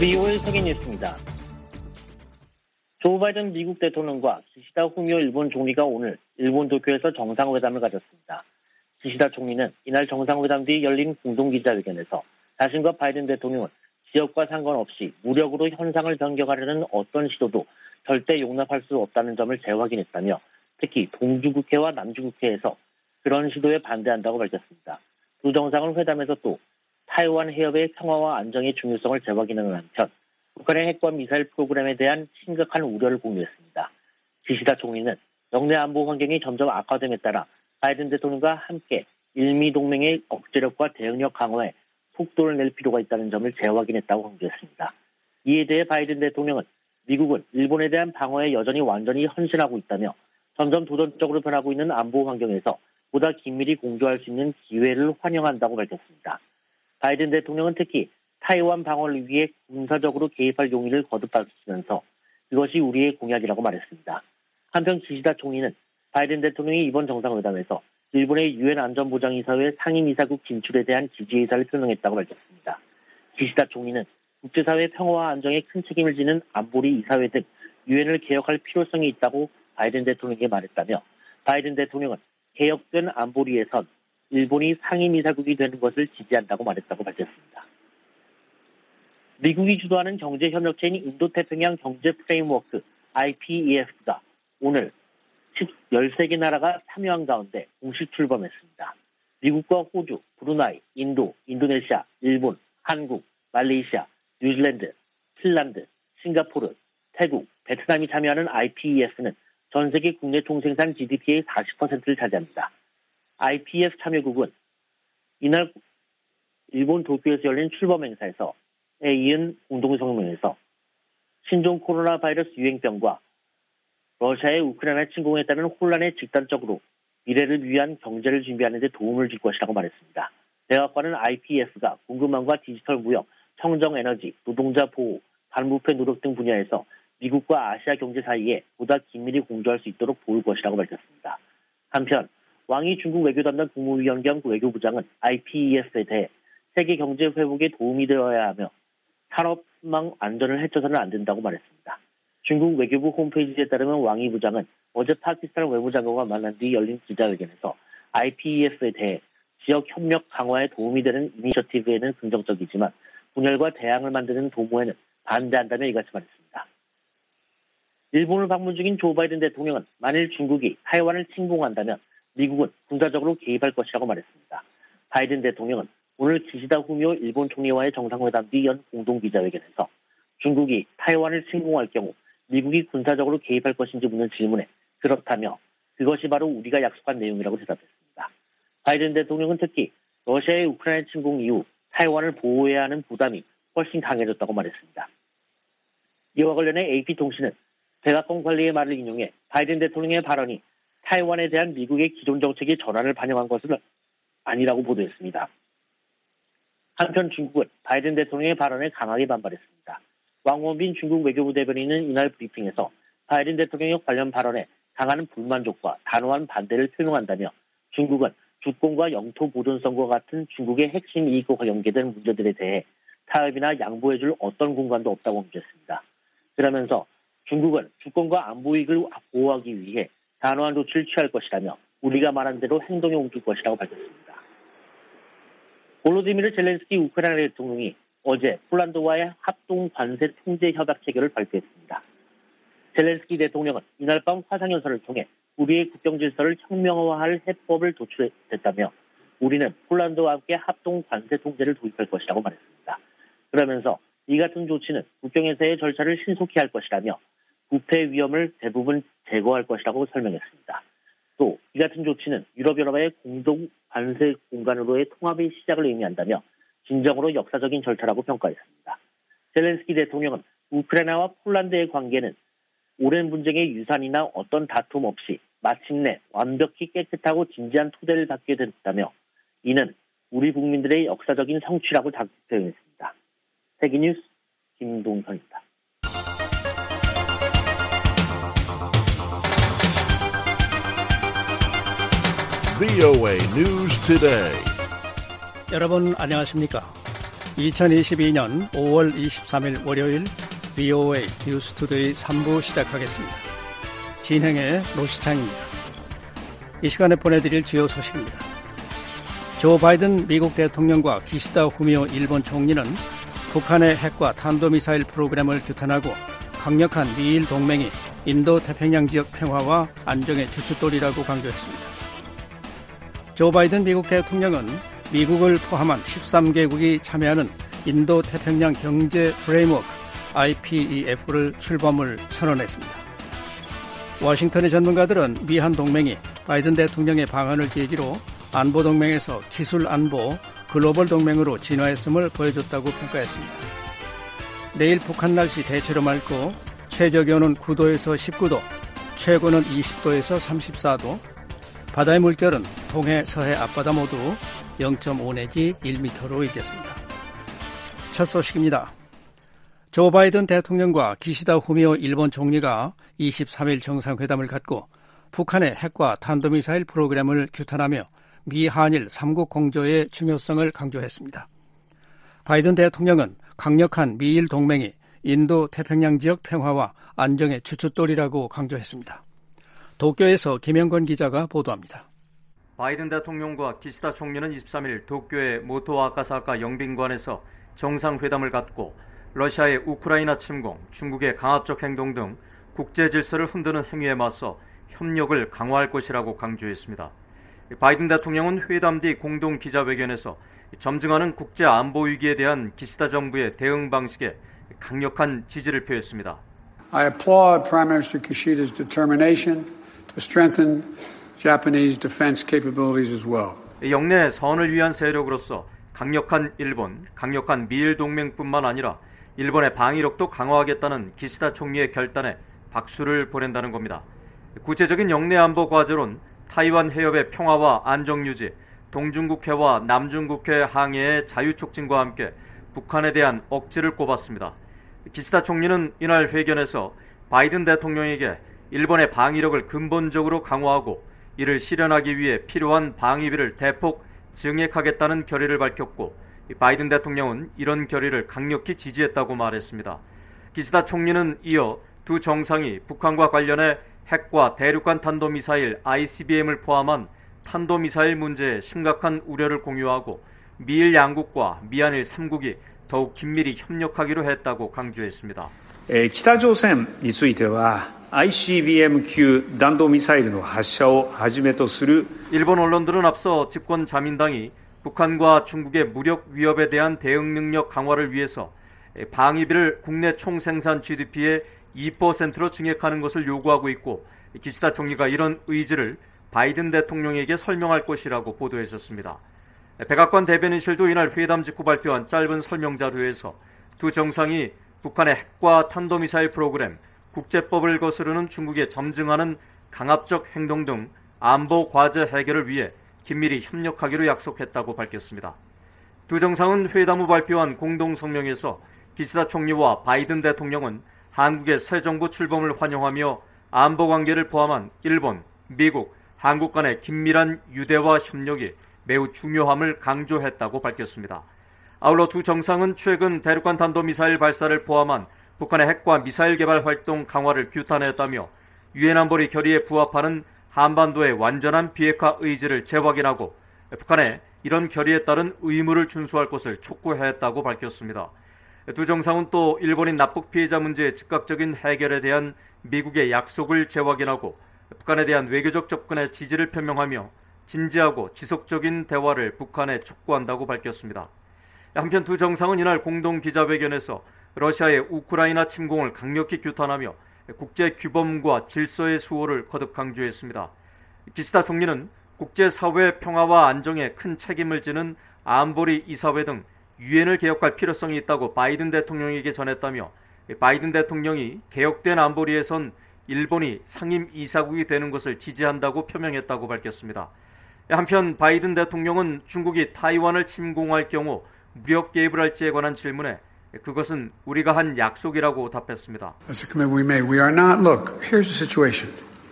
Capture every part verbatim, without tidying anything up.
브이오에이 세계 뉴스입니다. 조 바이든 미국 대통령과 기시다 후미오 일본 총리가 오늘 일본 도쿄에서 정상회담을 가졌습니다. 기시다 총리는 이날 정상회담 뒤 열린 공동기자회견에서 자신과 바이든 대통령은 지역과 상관없이 무력으로 현상을 변경하려는 어떤 시도도 절대 용납할 수 없다는 점을 재확인했다며 특히 동주국해와 남주국해에서 그런 시도에 반대한다고 밝혔습니다. 두 정상은 회담에서 또 타이완 해협의 평화와 안정의 중요성을 재확인하는 한편 북한의 핵과 미사일 프로그램에 대한 심각한 우려를 공유했습니다. 기시다 총리는 영내 안보 환경이 점점 악화됨에 따라 바이든 대통령과 함께 일미 동맹의 억제력과 대응력 강화에 속도를 낼 필요가 있다는 점을 재확인했다고 강조했습니다. 이에 대해 바이든 대통령은 미국은 일본에 대한 방어에 여전히 완전히 헌신하고 있다며 점점 도전적으로 변하고 있는 안보 환경에서 보다 긴밀히 공조할 수 있는 기회를 환영한다고 밝혔습니다. 바이든 대통령은 특히 타이완 방어를 위해 군사적으로 개입할 용의를 거듭하시면서 그것이 우리의 공약이라고 말했습니다. 한편 기시다 총리는 바이든 대통령이 이번 정상회담에서 일본의 유엔 안전보장이사회 상임이사국 진출에 대한 지지 의사를 표명했다고 밝혔습니다. 기시다 총리는 국제사회 평화와 안정에 큰 책임을 지는 안보리 이사회 등 유엔을 개혁할 필요성이 있다고 바이든 대통령에게 말했다며 바이든 대통령은 개혁된 안보리에선 일본이 상임이사국이 되는 것을 지지한다고 말했다고 밝혔습니다. 미국이 주도하는 경제협력체인 인도태평양 경제 프레임워크 아이피이에프가 오늘 열세 개 나라가 참여한 가운데 공식 출범했습니다. 미국과 호주, 브루나이, 인도, 인도네시아, 일본, 한국, 말레이시아, 뉴질랜드, 핀란드, 싱가포르, 태국, 베트남이 참여하는 아이피이에프는 전 세계 국내 총생산 지디피의 사십 퍼센트를 차지합니다. 아이피이에프 참여국은 이날 일본 도쿄에서 열린 출범 행사에서 에 이은 공동성명에서 신종 코로나 바이러스 유행병과 러시아의 우크라이나 침공에 따른 혼란에 직단적으로 미래를 위한 경제를 준비하는 데 도움을 줄 것이라고 말했습니다. 대학과는 아이피이에프가 공급망과 디지털 무역, 청정에너지, 노동자 보호, 반부패 노력 등 분야에서 미국과 아시아 경제 사이에 보다 긴밀히 공조할 수 있도록 도울 것이라고 밝혔습니다. 한편 왕이 중국 외교담당 국무위원 겸 외교부장은 아이피이에프에 대해 세계 경제 회복에 도움이 되어야 하며 산업망 안전을 해쳐서는 안 된다고 말했습니다. 중국 외교부 홈페이지에 따르면 왕이 부장은 어제 파키스탄 외무장관과 만난 뒤 열린 기자회견에서 아이피이에프에 대해 지역 협력 강화에 도움이 되는 이니셔티브에는 긍정적이지만 분열과 대항을 만드는 도모에는 반대한다며 이같이 말했습니다. 일본을 방문 중인 조 바이든 대통령은 만일 중국이 타이완을 침공한다면 미국은 군사적으로 개입할 것이라고 말했습니다. 바이든 대통령은 오늘 기시다 후미오 일본 총리와의 정상회담 뒤 연 공동기자회견에서 중국이 타이완을 침공할 경우 미국이 군사적으로 개입할 것인지 묻는 질문에 그렇다며 그것이 바로 우리가 약속한 내용이라고 대답했습니다. 바이든 대통령은 특히 러시아의 우크라이나 침공 이후 타이완을 보호해야 하는 부담이 훨씬 강해졌다고 말했습니다. 이와 관련해 에이피통신은 백악관 관리의 말을 인용해 바이든 대통령의 발언이 타이완에 대한 미국의 기존 정책의 전환을 반영한 것은 아니라고 보도했습니다. 한편 중국은 바이든 대통령의 발언에 강하게 반발했습니다. 왕원빈 중국 외교부 대변인은 이날 브리핑에서 바이든 대통령의 관련 발언에 강한 불만족과 단호한 반대를 표명한다며 중국은 주권과 영토 보존성과 같은 중국의 핵심 이익과 연계된 문제들에 대해 타협이나 양보해줄 어떤 공간도 없다고 강조했습니다. 그러면서 중국은 주권과 안보 이익을 보호하기 위해 단호한 조치를 취할 것이라며 우리가 말한 대로 행동에 옮길 것이라고 밝혔습니다. 볼로디미르 젤렌스키 우크라이나 대통령이 어제 폴란드와의 합동 관세 통제 협약 체결을 발표했습니다. 젤렌스키 대통령은 이날 밤 화상연설을 통해 우리의 국경 질서를 혁명화할 해법을 도출했다며 우리는 폴란드와 함께 합동 관세 통제를 도입할 것이라고 말했습니다. 그러면서 이 같은 조치는 국경에서의 절차를 신속히 할 것이라며 부패 위험을 대부분 제거할 것이라고 설명했습니다. 또 이 같은 조치는 유럽연합의 공동 관세 공간으로의 통합의 시작을 의미한다며 진정으로 역사적인 절차라고 평가했습니다. 젤렌스키 대통령은 우크라이나와 폴란드의 관계는 오랜 분쟁의 유산이나 어떤 다툼 없이 마침내 완벽히 깨끗하고 진지한 토대를 갖게 됐다며 이는 우리 국민들의 역사적인 성취라고 표현했습니다. 세계뉴스 김동현입니다. 브이오에이 News Today. 여러분 안녕하십니까? 이천이십이년 오월 이십삼일 월요일 브이오에이 뉴스투데이 삼 부 시작하겠습니다. 진행의 노시창입니다. 이 시간에 보내드릴 주요 소식입니다. 조 바이든 미국 대통령과 기시다 후미오 일본 총리는 북한의 핵과 탄도미사일 프로그램을 규탄하고 강력한 미일 동맹이 인도 태평양 지역 평화와 안정의 주춧돌이라고 강조했습니다. 조 바이든 미국 대통령은 미국을 포함한 십삼 개국이 참여하는 인도 태평양 경제 프레임워크 아이피이에프를 출범을 선언했습니다. 워싱턴의 전문가들은 미한 동맹이 바이든 대통령의 방안을 계기로 안보 동맹에서 기술 안보 글로벌 동맹으로 진화했음을 보여줬다고 평가했습니다. 내일 북한 날씨 대체로 맑고 최저 기온은 구 도에서 십구 도, 최고는 이십 도에서 삼십사 도, 바다의 물결은 동해, 서해 앞바다 모두 영 점 오 내지 일 미터로 일겠습니다. 첫 소식입니다. 조 바이든 대통령과 기시다 후미오 일본 총리가 이십삼일 정상회담을 갖고 북한의 핵과 탄도미사일 프로그램을 규탄하며 미한일 삼국 공조의 중요성을 강조했습니다. 바이든 대통령은 강력한 미일 동맹이 인도 태평양 지역 평화와 안정의 주춧돌이라고 강조했습니다. 도쿄에서 김영건 기자가 보도합니다. 바이든 대통령과 기시다 총리는 이십삼일 도쿄의 모토 아카사카 영빈관에서 정상회담을 갖고 러시아의 우크라이나 침공, 중국의 강압적 행동 등 국제 질서를 흔드는 행위에 맞서 협력을 강화할 것이라고 강조했습니다. 바이든 대통령은 회담 뒤 공동 기자회견에서 점증하는 국제 안보 위기에 대한 기시다 정부의 대응 방식에 강력한 지지를 표했습니다. I applaud Prime Minister Kishida's determination to strengthen Japanese defense capabilities as well. 영내 선을 위한 세력으로서 강력한 일본, 강력한 미일 동맹뿐만 아니라 일본의 방위력도 강화하겠다는 기시다 총리의 결단에 박수를 보낸다는 겁니다. 구체적인 영내 안보 과제론 타이완 해협의 평화와 안정 유지, 동중국해와 남중국해 항해의 자유 촉진과 함께 북한에 대한 억제를 꼽았습니다. 기시다 총리는 이날 회견에서 바이든 대통령에게 일본의 방위력을 근본적으로 강화하고 이를 실현하기 위해 필요한 방위비를 대폭 증액하겠다는 결의를 밝혔고 바이든 대통령은 이런 결의를 강력히 지지했다고 말했습니다. 기시다 총리는 이어 두 정상이 북한과 관련해 핵과 대륙간 탄도미사일 아이씨비엠을 포함한 탄도미사일 문제에 심각한 우려를 공유하고 미일 양국과 미한일 삼국이 더욱 긴밀히 협력하기로 했다고 강조했습니다. 北朝鮮については 아이씨비엠級弾道ミサイルの発射をはじめとする 일본 언론들은 앞서 집권 자민당이 북한과 중국의 무력 위협에 대한 대응 능력 강화를 위해서 방위비를 국내 총생산 지디피의 이 퍼센트로 증액하는 것을 요구하고 있고 기시다 총리가 이런 의지를 바이든 대통령에게 설명할 것이라고 보도했었습니다. 백악관 대변인실도 이날 회담 직후 발표한 짧은 설명 자료에서 두 정상이 북한의 핵과 탄도미사일 프로그램, 국제법을 거스르는 중국에 점증하는 강압적 행동 등 안보 과제 해결을 위해 긴밀히 협력하기로 약속했다고 밝혔습니다. 두 정상은 회담 후 발표한 공동 성명에서 기시다 총리와 바이든 대통령은 한국의 새 정부 출범을 환영하며 안보 관계를 포함한 일본, 미국, 한국 간의 긴밀한 유대와 협력이 매우 중요함을 강조했다고 밝혔습니다. 아울러 두 정상은 최근 대륙간 탄도미사일 발사를 포함한 북한의 핵과 미사일 개발 활동 강화를 규탄했다며 유엔 안보리 결의에 부합하는 한반도의 완전한 비핵화 의지를 재확인하고 북한의 이런 결의에 따른 의무를 준수할 것을 촉구했다고 밝혔습니다. 두 정상은 또 일본인 납북 피해자 문제의 즉각적인 해결에 대한 미국의 약속을 재확인하고 북한에 대한 외교적 접근에 지지를 표명하며 진지하고 지속적인 대화를 북한에 촉구한다고 밝혔습니다. 한편 두 정상은 이날 공동 기자회견에서 러시아의 우크라이나 침공을 강력히 규탄하며 국제 규범과 질서의 수호를 거듭 강조했습니다. 기시다 총리는 국제사회 평화와 안정에 큰 책임을 지는 안보리 이사회 등 유엔을 개혁할 필요성이 있다고 바이든 대통령에게 전했다며 바이든 대통령이 개혁된 안보리에선 일본이 상임 이사국이 되는 것을 지지한다고 표명했다고 밝혔습니다. 한편 바이든 대통령은 중국이 타이완을 침공할 경우 무력 개입을 할지에 관한 질문에 그것은 우리가 한 약속이라고 답했습니다. That's a commitment we made. We are not. Look, here's the situation.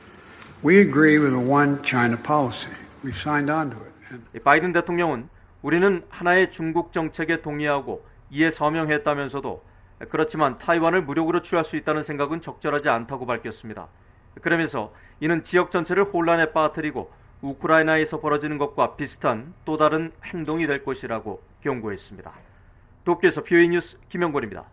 We agree with a one China policy. We signed on to it. 바이든 대통령은 우리는 하나의 중국 정책에 동의하고 이에 서명했다면서도 그렇지만 타이완을 무력으로 취할 수 있다는 생각은 적절하지 않다고 밝혔습니다. 그러면서 이는 지역 전체를 혼란에 빠뜨리고 우크라이나에서 벌어지는 것과 비슷한 또 다른 행동이 될 것이라고 경고했습니다. 도쿄에서 비오에이 뉴스 김영권입니다.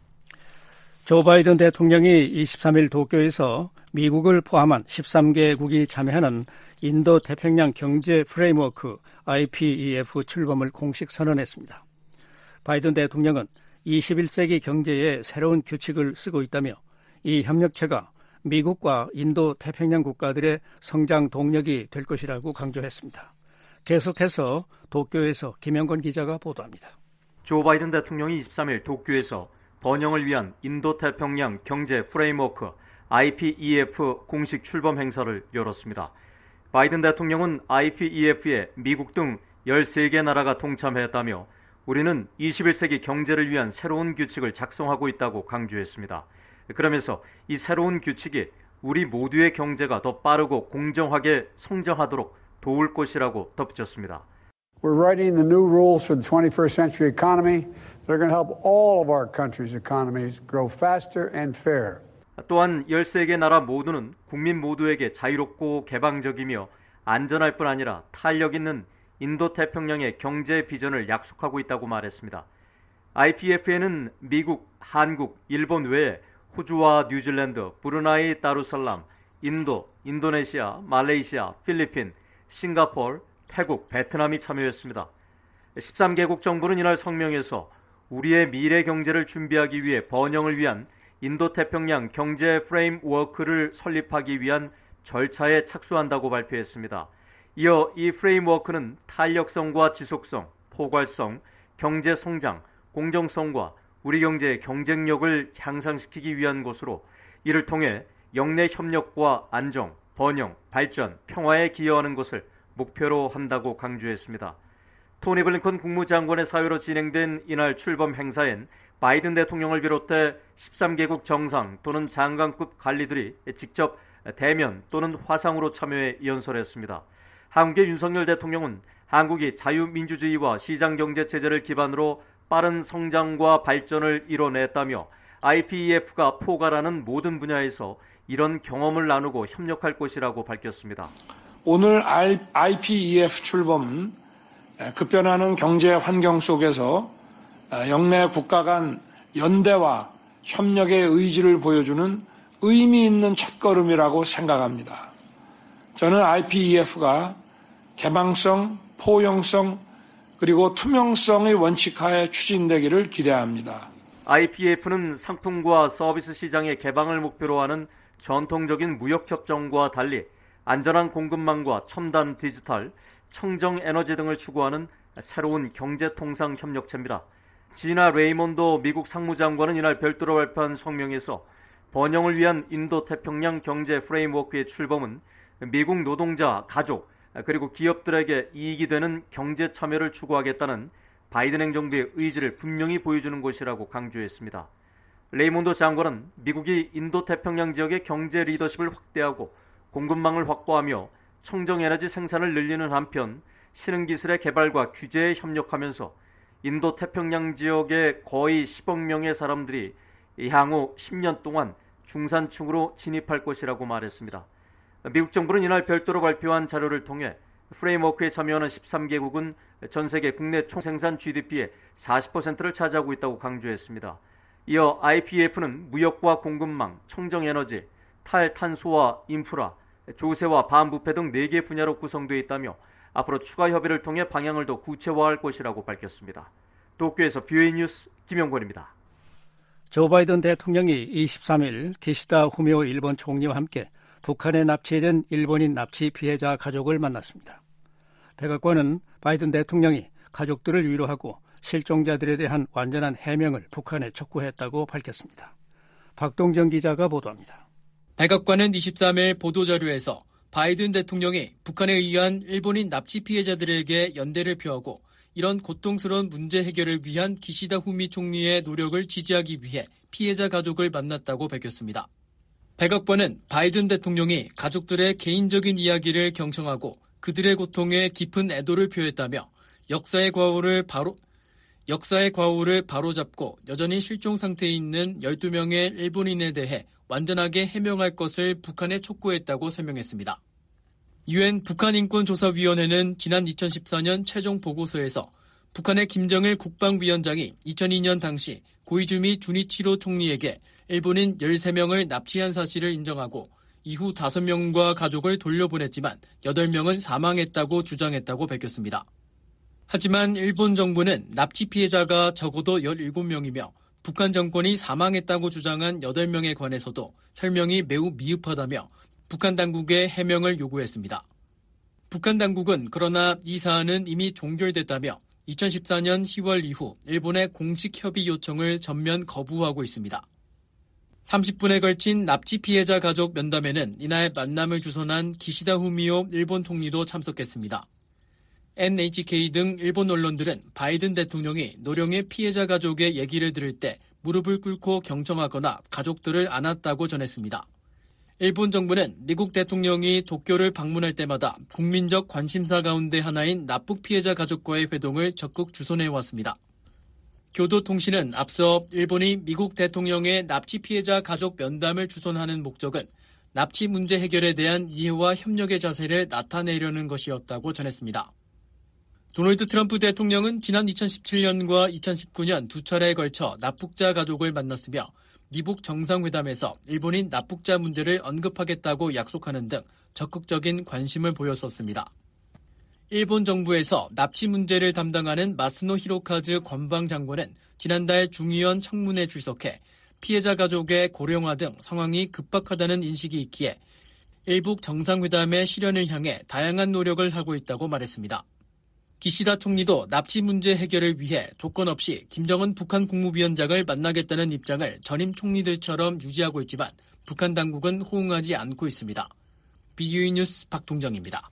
조 바이든 대통령이 이십삼일 도쿄에서 미국을 포함한 십삼 개국이 참여하는 인도 태평양 경제 프레임워크 아이피이에프 출범을 공식 선언했습니다. 바이든 대통령은 이십일 세기 경제에 새로운 규칙을 쓰고 있다며 이 협력체가 미국과 인도 태평양 국가들의 성장 동력이 될 것이라고 강조했습니다. 계속해서 도쿄에서 김영권 기자가 보도합니다. 조 바이든 대통령이 이십삼일 도쿄에서 번영을 위한 인도 태평양 경제 프레임워크 아이피이에프 공식 출범 행사를 열었습니다. 바이든 대통령은 아이피이에프에 미국 등 열세 개 나라가 동참했다며 우리는 이십일 세기 경제를 위한 새로운 규칙을 작성하고 있다고 강조했습니다. 그러면서 이 새로운 규칙이 우리 모두의 경제가 더 빠르고 공정하게 성장하도록 도울 것이라고 덧붙였습니다. We're writing the new rules for the twenty-first century economy that are going to help all of our countries' economies grow faster and fair. 또한 열세 개 나라 모두는 국민 모두에게 자유롭고 개방적이며 안전할 뿐 아니라 탄력 있는 인도 태평양의 경제 비전을 약속하고 있다고 말했습니다. 아이피이에프에는 미국, 한국, 일본 외에 호주와 뉴질랜드, 브루나이, 다루살람, 인도, 인도네시아, 말레이시아, 필리핀, 싱가포르, 태국, 베트남이 참여했습니다. 십삼 개국 정부는 이날 성명에서 우리의 미래 경제를 준비하기 위해 번영을 위한 인도 태평양 경제 프레임워크를 설립하기 위한 절차에 착수한다고 발표했습니다. 이어 이 프레임워크는 탄력성과 지속성, 포괄성, 경제 성장, 공정성과 우리 경제의 경쟁력을 향상시키기 위한 것으로 이를 통해 영내 협력과 안정, 번영, 발전, 평화에 기여하는 것을 목표로 한다고 강조했습니다. 토니 블링컨 국무장관의 사회로 진행된 이날 출범 행사엔 바이든 대통령을 비롯해 십삼 개국 정상 또는 장관급 관리들이 직접 대면 또는 화상으로 참여해 연설했습니다. 한국의 윤석열 대통령은 한국이 자유민주주의와 시장경제체제를 기반으로 빠른 성장과 발전을 이뤄냈다며 아이피이에프가 포괄하는 모든 분야에서 이런 경험을 나누고 협력할 것이라고 밝혔습니다. 오늘 아이피이에프 출범은 급변하는 경제 환경 속에서 영내 국가 간 연대와 협력의 의지를 보여주는 의미 있는 첫걸음이라고 생각합니다. 저는 아이피이에프가 개방성, 포용성, 그리고 투명성의 원칙하에 추진되기를 기대합니다. 아이피이에프는 상품과 서비스 시장의 개방을 목표로 하는 전통적인 무역협정과 달리 안전한 공급망과 첨단 디지털, 청정 에너지 등을 추구하는 새로운 경제통상협력체입니다. 지나 레이몬도 미국 상무장관은 이날 별도로 발표한 성명에서 번영을 위한 인도 태평양 경제 프레임워크의 출범은 미국 노동자, 가족, 그리고 기업들에게 이익이 되는 경제 참여를 추구하겠다는 바이든 행정부의 의지를 분명히 보여주는 것이라고 강조했습니다. 레이몬도 장관은 미국이 인도 태평양 지역의 경제 리더십을 확대하고 공급망을 확보하며 청정에너지 생산을 늘리는 한편 신흥기술의 개발과 규제에 협력하면서 인도 태평양 지역의 거의 십억 명의 사람들이 향후 십 년 동안 중산층으로 진입할 것이라고 말했습니다. 미국 정부는 이날 별도로 발표한 자료를 통해 프레임워크에 참여하는 십삼 개국은 전 세계 국내 총생산 지디피의 사십 퍼센트를 차지하고 있다고 강조했습니다. 이어 아이피이에프는 무역과 공급망, 청정에너지, 탈탄소와 인프라, 조세와 반부패 등 네 개 분야로 구성되어 있다며 앞으로 추가 협의를 통해 방향을 더 구체화할 것이라고 밝혔습니다. 도쿄에서 비오에이 뉴스 김영권입니다. 조 바이든 대통령이 이십삼일 기시다 후미오 일본 총리와 함께 북한에 납치된 일본인 납치 피해자 가족을 만났습니다. 백악관은 바이든 대통령이 가족들을 위로하고 실종자들에 대한 완전한 해명을 북한에 촉구했다고 밝혔습니다. 박동정 기자가 보도합니다. 백악관은 이십삼일 보도자료에서 바이든 대통령이 북한에 의한 일본인 납치 피해자들에게 연대를 표하고 이런 고통스러운 문제 해결을 위한 기시다 후미 총리의 노력을 지지하기 위해 피해자 가족을 만났다고 밝혔습니다. 백악관은 바이든 대통령이 가족들의 개인적인 이야기를 경청하고 그들의 고통에 깊은 애도를 표했다며 역사의 과오를 바로 역사의 과오를 바로잡고 여전히 실종 상태에 있는 열두 명의 일본인에 대해 완전하게 해명할 것을 북한에 촉구했다고 설명했습니다. 유엔 북한인권조사위원회는 지난 이천십사 년 최종 보고서에서 북한의 김정일 국방위원장이 이천이 년 당시 고이즈미 주니치로 총리에게 일본인 열세 명을 납치한 사실을 인정하고 이후 다섯 명과 가족을 돌려보냈지만 여덟 명은 사망했다고 주장했다고 밝혔습니다. 하지만 일본 정부는 납치 피해자가 적어도 열일곱 명이며 북한 정권이 사망했다고 주장한 여덟 명에 관해서도 설명이 매우 미흡하다며 북한 당국에 해명을 요구했습니다. 북한 당국은 그러나 이 사안은 이미 종결됐다며 이천십사 년 시월 이후 일본의 공식 협의 요청을 전면 거부하고 있습니다. 삼십 분에 걸친 납치 피해자 가족 면담에는 이날 만남을 주선한 기시다 후미오 일본 총리도 참석했습니다. 엔에이치케이 등 일본 언론들은 바이든 대통령이 노령의 피해자 가족의 얘기를 들을 때 무릎을 꿇고 경청하거나 가족들을 안았다고 전했습니다. 일본 정부는 미국 대통령이 도쿄를 방문할 때마다 국민적 관심사 가운데 하나인 납북 피해자 가족과의 회동을 적극 주선해왔습니다. 교도통신은 앞서 일본이 미국 대통령의 납치 피해자 가족 면담을 주선하는 목적은 납치 문제 해결에 대한 이해와 협력의 자세를 나타내려는 것이었다고 전했습니다. 도널드 트럼프 대통령은 지난 이천십칠 년과 이천십구 년 두 차례에 걸쳐 납북자 가족을 만났으며 미북 정상회담에서 일본인 납북자 문제를 언급하겠다고 약속하는 등 적극적인 관심을 보였었습니다. 일본 정부에서 납치 문제를 담당하는 마스노 히로카즈 관방장관은 지난달 중의원 청문회에 출석해 피해자 가족의 고령화 등 상황이 급박하다는 인식이 있기에 일북 정상회담의 실현을 향해 다양한 노력을 하고 있다고 말했습니다. 기시다 총리도 납치 문제 해결을 위해 조건 없이 김정은 북한 국무위원장을 만나겠다는 입장을 전임 총리들처럼 유지하고 있지만 북한 당국은 호응하지 않고 있습니다. 비유이 뉴스 박동정입니다.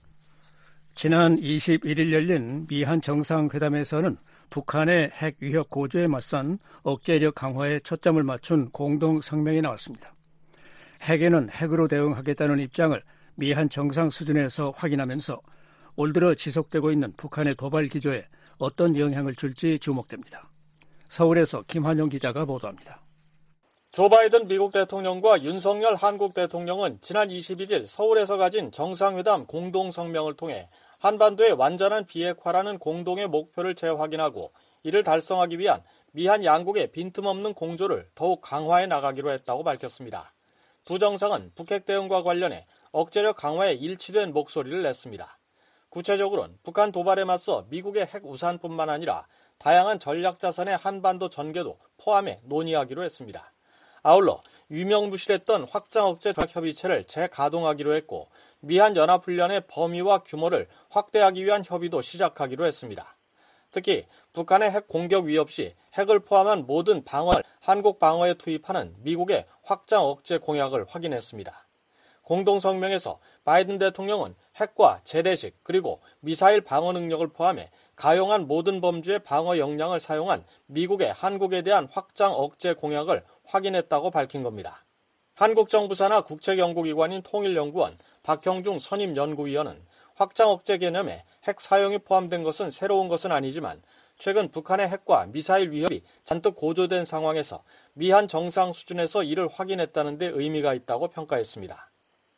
지난 이십일 일 열린 미한 정상회담에서는 북한의 핵 위협 고조에 맞선 억제력 강화에 초점을 맞춘 공동 성명이 나왔습니다. 핵에는 핵으로 대응하겠다는 입장을 미한 정상 수준에서 확인하면서 올 들어 지속되고 있는 북한의 도발 기조에 어떤 영향을 줄지 주목됩니다. 서울에서 김환영 기자가 보도합니다. 조 바이든 미국 대통령과 윤석열 한국 대통령은 지난 이십일 일 서울에서 가진 정상회담 공동성명을 통해 한반도의 완전한 비핵화라는 공동의 목표를 재확인하고 이를 달성하기 위한 미한 양국의 빈틈없는 공조를 더욱 강화해 나가기로 했다고 밝혔습니다. 두 정상은 북핵 대응과 관련해 억제력 강화에 일치된 목소리를 냈습니다. 구체적으로는 북한 도발에 맞서 미국의 핵 우산뿐만 아니라 다양한 전략자산의 한반도 전개도 포함해 논의하기로 했습니다. 아울러 유명무실했던 확장 억제 협의체를 재가동하기로 했고 미한 연합훈련의 범위와 규모를 확대하기 위한 협의도 시작하기로 했습니다. 특히 북한의 핵 공격 위협 시 핵을 포함한 모든 방어를 한국 방어에 투입하는 미국의 확장 억제 공약을 확인했습니다. 공동성명에서 바이든 대통령은 핵과 재래식 그리고 미사일 방어 능력을 포함해 가용한 모든 범주의 방어 역량을 사용한 미국의 한국에 대한 확장 억제 공약을 확인했다고 밝힌 겁니다. 한국 정부 산하 국책연구기관인 통일연구원 박형중 선임연구위원은 확장 억제 개념에 핵 사용이 포함된 것은 새로운 것은 아니지만 최근 북한의 핵과 미사일 위협이 잔뜩 고조된 상황에서 미한 정상 수준에서 이를 확인했다는 데 의미가 있다고 평가했습니다.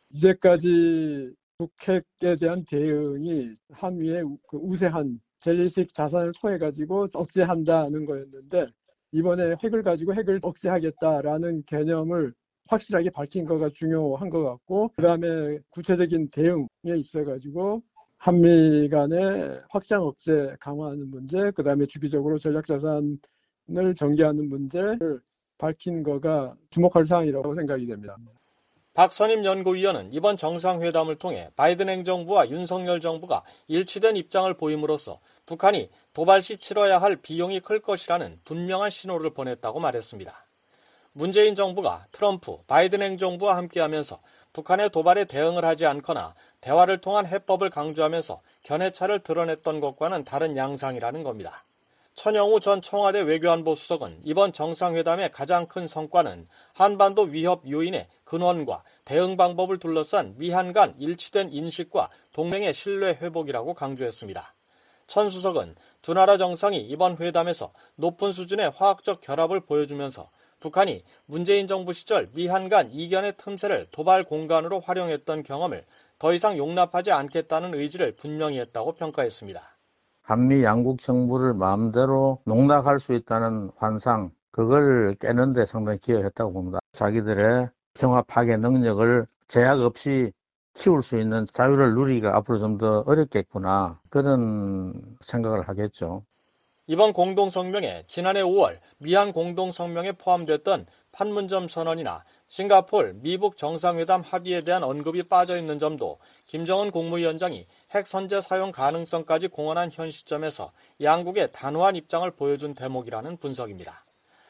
이제까지 북핵에 대한 대응이 한미의 우세한 젤리식 자산을 통해 가지고 억제한다는 거였는데 이번에 핵을 가지고 핵을 억제하겠다라는 개념을 확실하게 밝힌 거가 중요한 것 같고 그다음에 구체적인 대응에 있어 가지고 한미 간의 확장 억제 강화하는 문제, 그다음에 주기적으로 전략 자산을 전개하는 문제를 밝힌 거가 주목할 사항이라고 생각이 됩니다. 박선임 연구위원은 이번 정상회담을 통해 바이든 행정부와 윤석열 정부가 일치된 입장을 보임으로써 북한이 도발 시 치러야 할 비용이 클 것이라는 분명한 신호를 보냈다고 말했습니다. 문재인 정부가 트럼프, 바이든 행정부와 함께하면서 북한의 도발에 대응을 하지 않거나 대화를 통한 해법을 강조하면서 견해차를 드러냈던 것과는 다른 양상이라는 겁니다. 천영우 전 청와대 외교안보 수석은 이번 정상회담의 가장 큰 성과는 한반도 위협 요인의 근원과 대응 방법을 둘러싼 미한 간 일치된 인식과 동맹의 신뢰 회복이라고 강조했습니다. 천 수석은 두 나라 정상이 이번 회담에서 높은 수준의 화학적 결합을 보여주면서 북한이 문재인 정부 시절 미한 간 이견의 틈새를 도발 공간으로 활용했던 경험을 더 이상 용납하지 않겠다는 의지를 분명히 했다고 평가했습니다. 한미 양국 정부를 마음대로 농락할 수 있다는 환상, 그걸 깨는 데 상당히 기여했다고 봅니다. 자기들의 평화 파괴 능력을 제약 없이 키울 수 있는 자유를 누리기가 앞으로 좀 더 어렵겠구나, 그런 생각을 하겠죠. 이번 공동성명에 지난해 오월 미한 공동성명에 포함됐던 판문점 선언이나 싱가포르, 미북 정상회담 합의에 대한 언급이 빠져있는 점도 김정은 국무위원장이 핵 선제 사용 가능성까지 공언한 현 시점에서 양국의 단호한 입장을 보여준 대목이라는 분석입니다.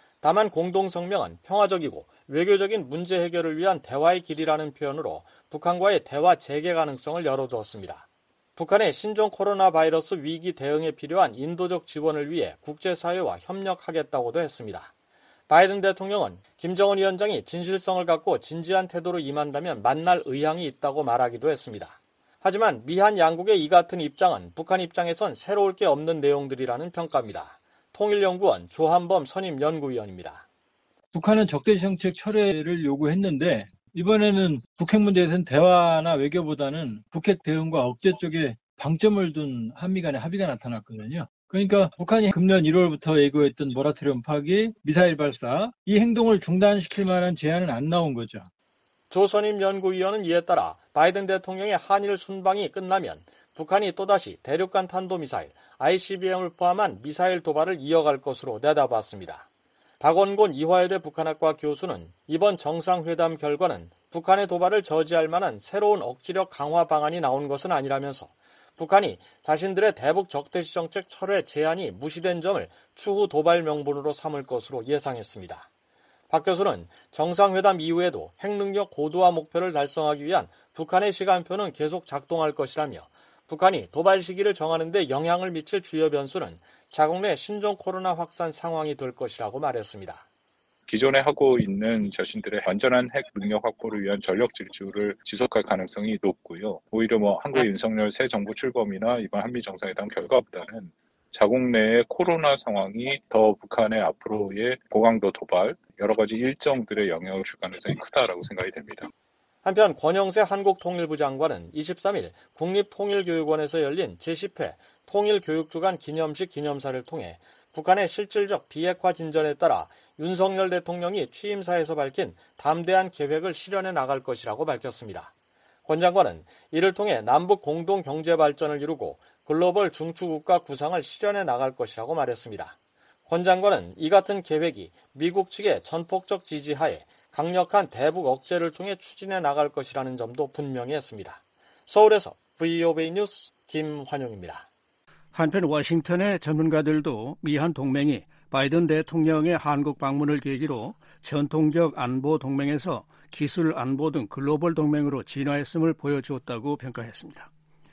다만 공동성명은 평화적이고 외교적인 문제 해결을 위한 대화의 길이라는 표현으로 북한과의 대화 재개 가능성을 열어두었습니다. 북한의 신종 코로나 바이러스 위기 대응에 필요한 인도적 지원을 위해 국제사회와 협력하겠다고도 했습니다. 바이든 대통령은 김정은 위원장이 진실성을 갖고 진지한 태도로 임한다면 만날 의향이 있다고 말하기도 했습니다. 하지만 미한 양국의 이 같은 입장은 북한 입장에선 새로울 게 없는 내용들이라는 평가입니다. 통일연구원 조한범 선임 연구위원입니다. 북한은 적대 정책 철회를 요구했는데 이번에는 북핵 문제에서는 대화나 외교보다는 북핵 대응과 억제 쪽에 방점을 둔 한미 간의 합의가 나타났거든요. 그러니까 북한이 금년 일월부터 예고했던 모라토리엄 파기, 미사일 발사, 이 행동을 중단시킬 만한 제안은 안 나온 거죠. 조 선임 연구위원은 이에 따라 바이든 대통령의 한일 순방이 끝나면 북한이 또다시 대륙간 탄도미사일, 아이씨비엠을 포함한 미사일 도발을 이어갈 것으로 내다봤습니다. 박원곤 이화여대 북한학과 교수는 이번 정상회담 결과는 북한의 도발을 저지할 만한 새로운 억지력 강화 방안이 나온 것은 아니라면서 북한이 자신들의 대북 적대시 정책 철회 제안이 무시된 점을 추후 도발 명분으로 삼을 것으로 예상했습니다. 박 교수는 정상회담 이후에도 핵능력 고도화 목표를 달성하기 위한 북한의 시간표는 계속 작동할 것이라며 북한이 도발 시기를 정하는 데 영향을 미칠 주요 변수는 자국 내 신종 코로나 확산 상황이 될 것이라고 말했습니다. 기존에 하고 있는 자신들의 완전한 핵 능력 확보를 위한 전력 질주를 지속할 가능성이 높고요. 오히려 뭐 한국의 윤석열 새 정부 출범이나 이번 한미 정상회담 결과보다는 자국 내의 코로나 상황이 더 북한의 앞으로의 고강도 도발, 여러 가지 일정들의 영향을 줄 가능성이 크다라고 생각이 됩니다. 한편 권영세 한국통일부 장관은 이십삼일 국립통일교육원에서 열린 제십 회 통일교육주간 기념식 기념사를 통해 북한의 실질적 비핵화 진전에 따라 윤석열 대통령이 취임사에서 밝힌 담대한 계획을 실현해 나갈 것이라고 밝혔습니다. 권 장관은 이를 통해 남북 공동 경제 발전을 이루고 글로벌 중추국가 구상을 실현해 나갈 것이라고 말했습니다. 권 장관은 이 같은 계획이 미국 측의 전폭적 지지하에 강력한 대북 억제를 통해 추진해 나갈 것이라는 점도 분명히 했습니다. 서울에서 브이오에이 뉴스 김환용입니다. 한편 워싱턴의 전문가들도 미한 동맹이 바이든 대통령의 한국 방문을 계기로 전통적 안보 동맹에서 기술 안보 등 글로벌 동맹으로 진화했음을 보여주었다고 평가했습니다.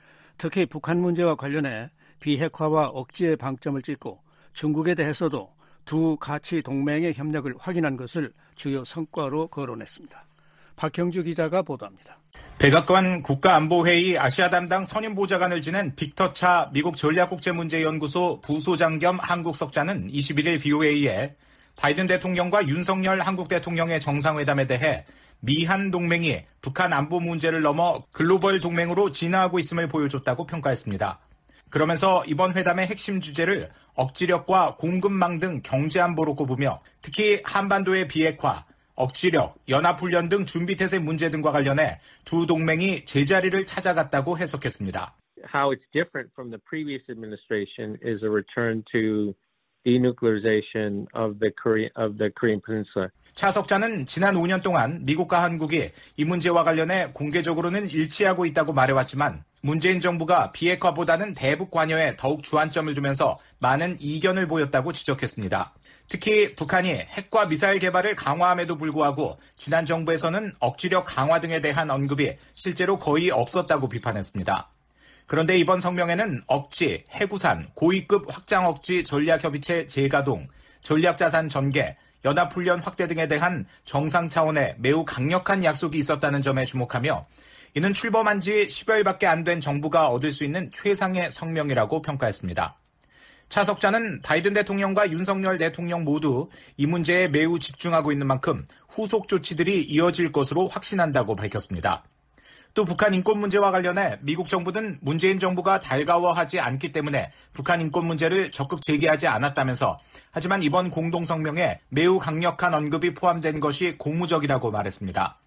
특히 북한 문제와 관련해 비핵화와 억제의 방점을 찍고 중국에 대해서도 두 가치 동맹의 협력을 확인한 것을 주요 성과로 거론했습니다. 박형주 기자가 보도합니다. 백악관 국가안보회의 아시아 담당 선임보좌관을 지낸 빅터 차 미국 전략국제문제연구소 부소장 겸 한국석자는 이십일일 브이오에이에 바이든 대통령과 윤석열 한국 대통령의 정상회담에 대해 미한 동맹이 북한 안보 문제를 넘어 글로벌 동맹으로 진화하고 있음을 보여줬다고 평가했습니다. 그러면서 이번 회담의 핵심 주제를 억지력과 공급망 등 경제안보로 꼽으며 특히 한반도의 비핵화, 억지력, 연합훈련 등 준비태세 문제 등과 관련해 두 동맹이 제자리를 찾아갔다고 해석했습니다. How it's different from the previous administration is a return to denuclearization of the Korean of the Korean Peninsula. 차석자는 지난 오 년 동안 미국과 한국이 이 문제와 관련해 공개적으로는 일치하고 있다고 말해왔지만 문재인 정부가 비핵화보다는 대북 관여에 더욱 주안점을 두면서 많은 이견을 보였다고 지적했습니다. 특히 북한이 핵과 미사일 개발을 강화함에도 불구하고 지난 정부에서는 억지력 강화 등에 대한 언급이 실제로 거의 없었다고 비판했습니다. 그런데 이번 성명에는 억지, 해구산, 고위급 확장 억지 전략협의체 재가동, 전략자산 전개, 연합훈련 확대 등에 대한 정상 차원의 매우 강력한 약속이 있었다는 점에 주목하며 이는 출범한 지 십여일밖에 안 된 정부가 얻을 수 있는 최상의 성명이라고 평가했습니다. 차 석자는 바이든 대통령과 윤석열 대통령 모두 이 문제에 매우 집중하고 있는 만큼 후속 조치들이 이어질 것으로 확신한다고 밝혔습니다. 또 북한 인권 문제와 관련해 미국 정부는 문재인 정부가 달가워하지 않기 때문에 북한 인권 문제를 적극 제기하지 않았다면서 하지만 이번 공동성명에 매우 강력한 언급이 포함된 것이 고무적이라고 말했습니다.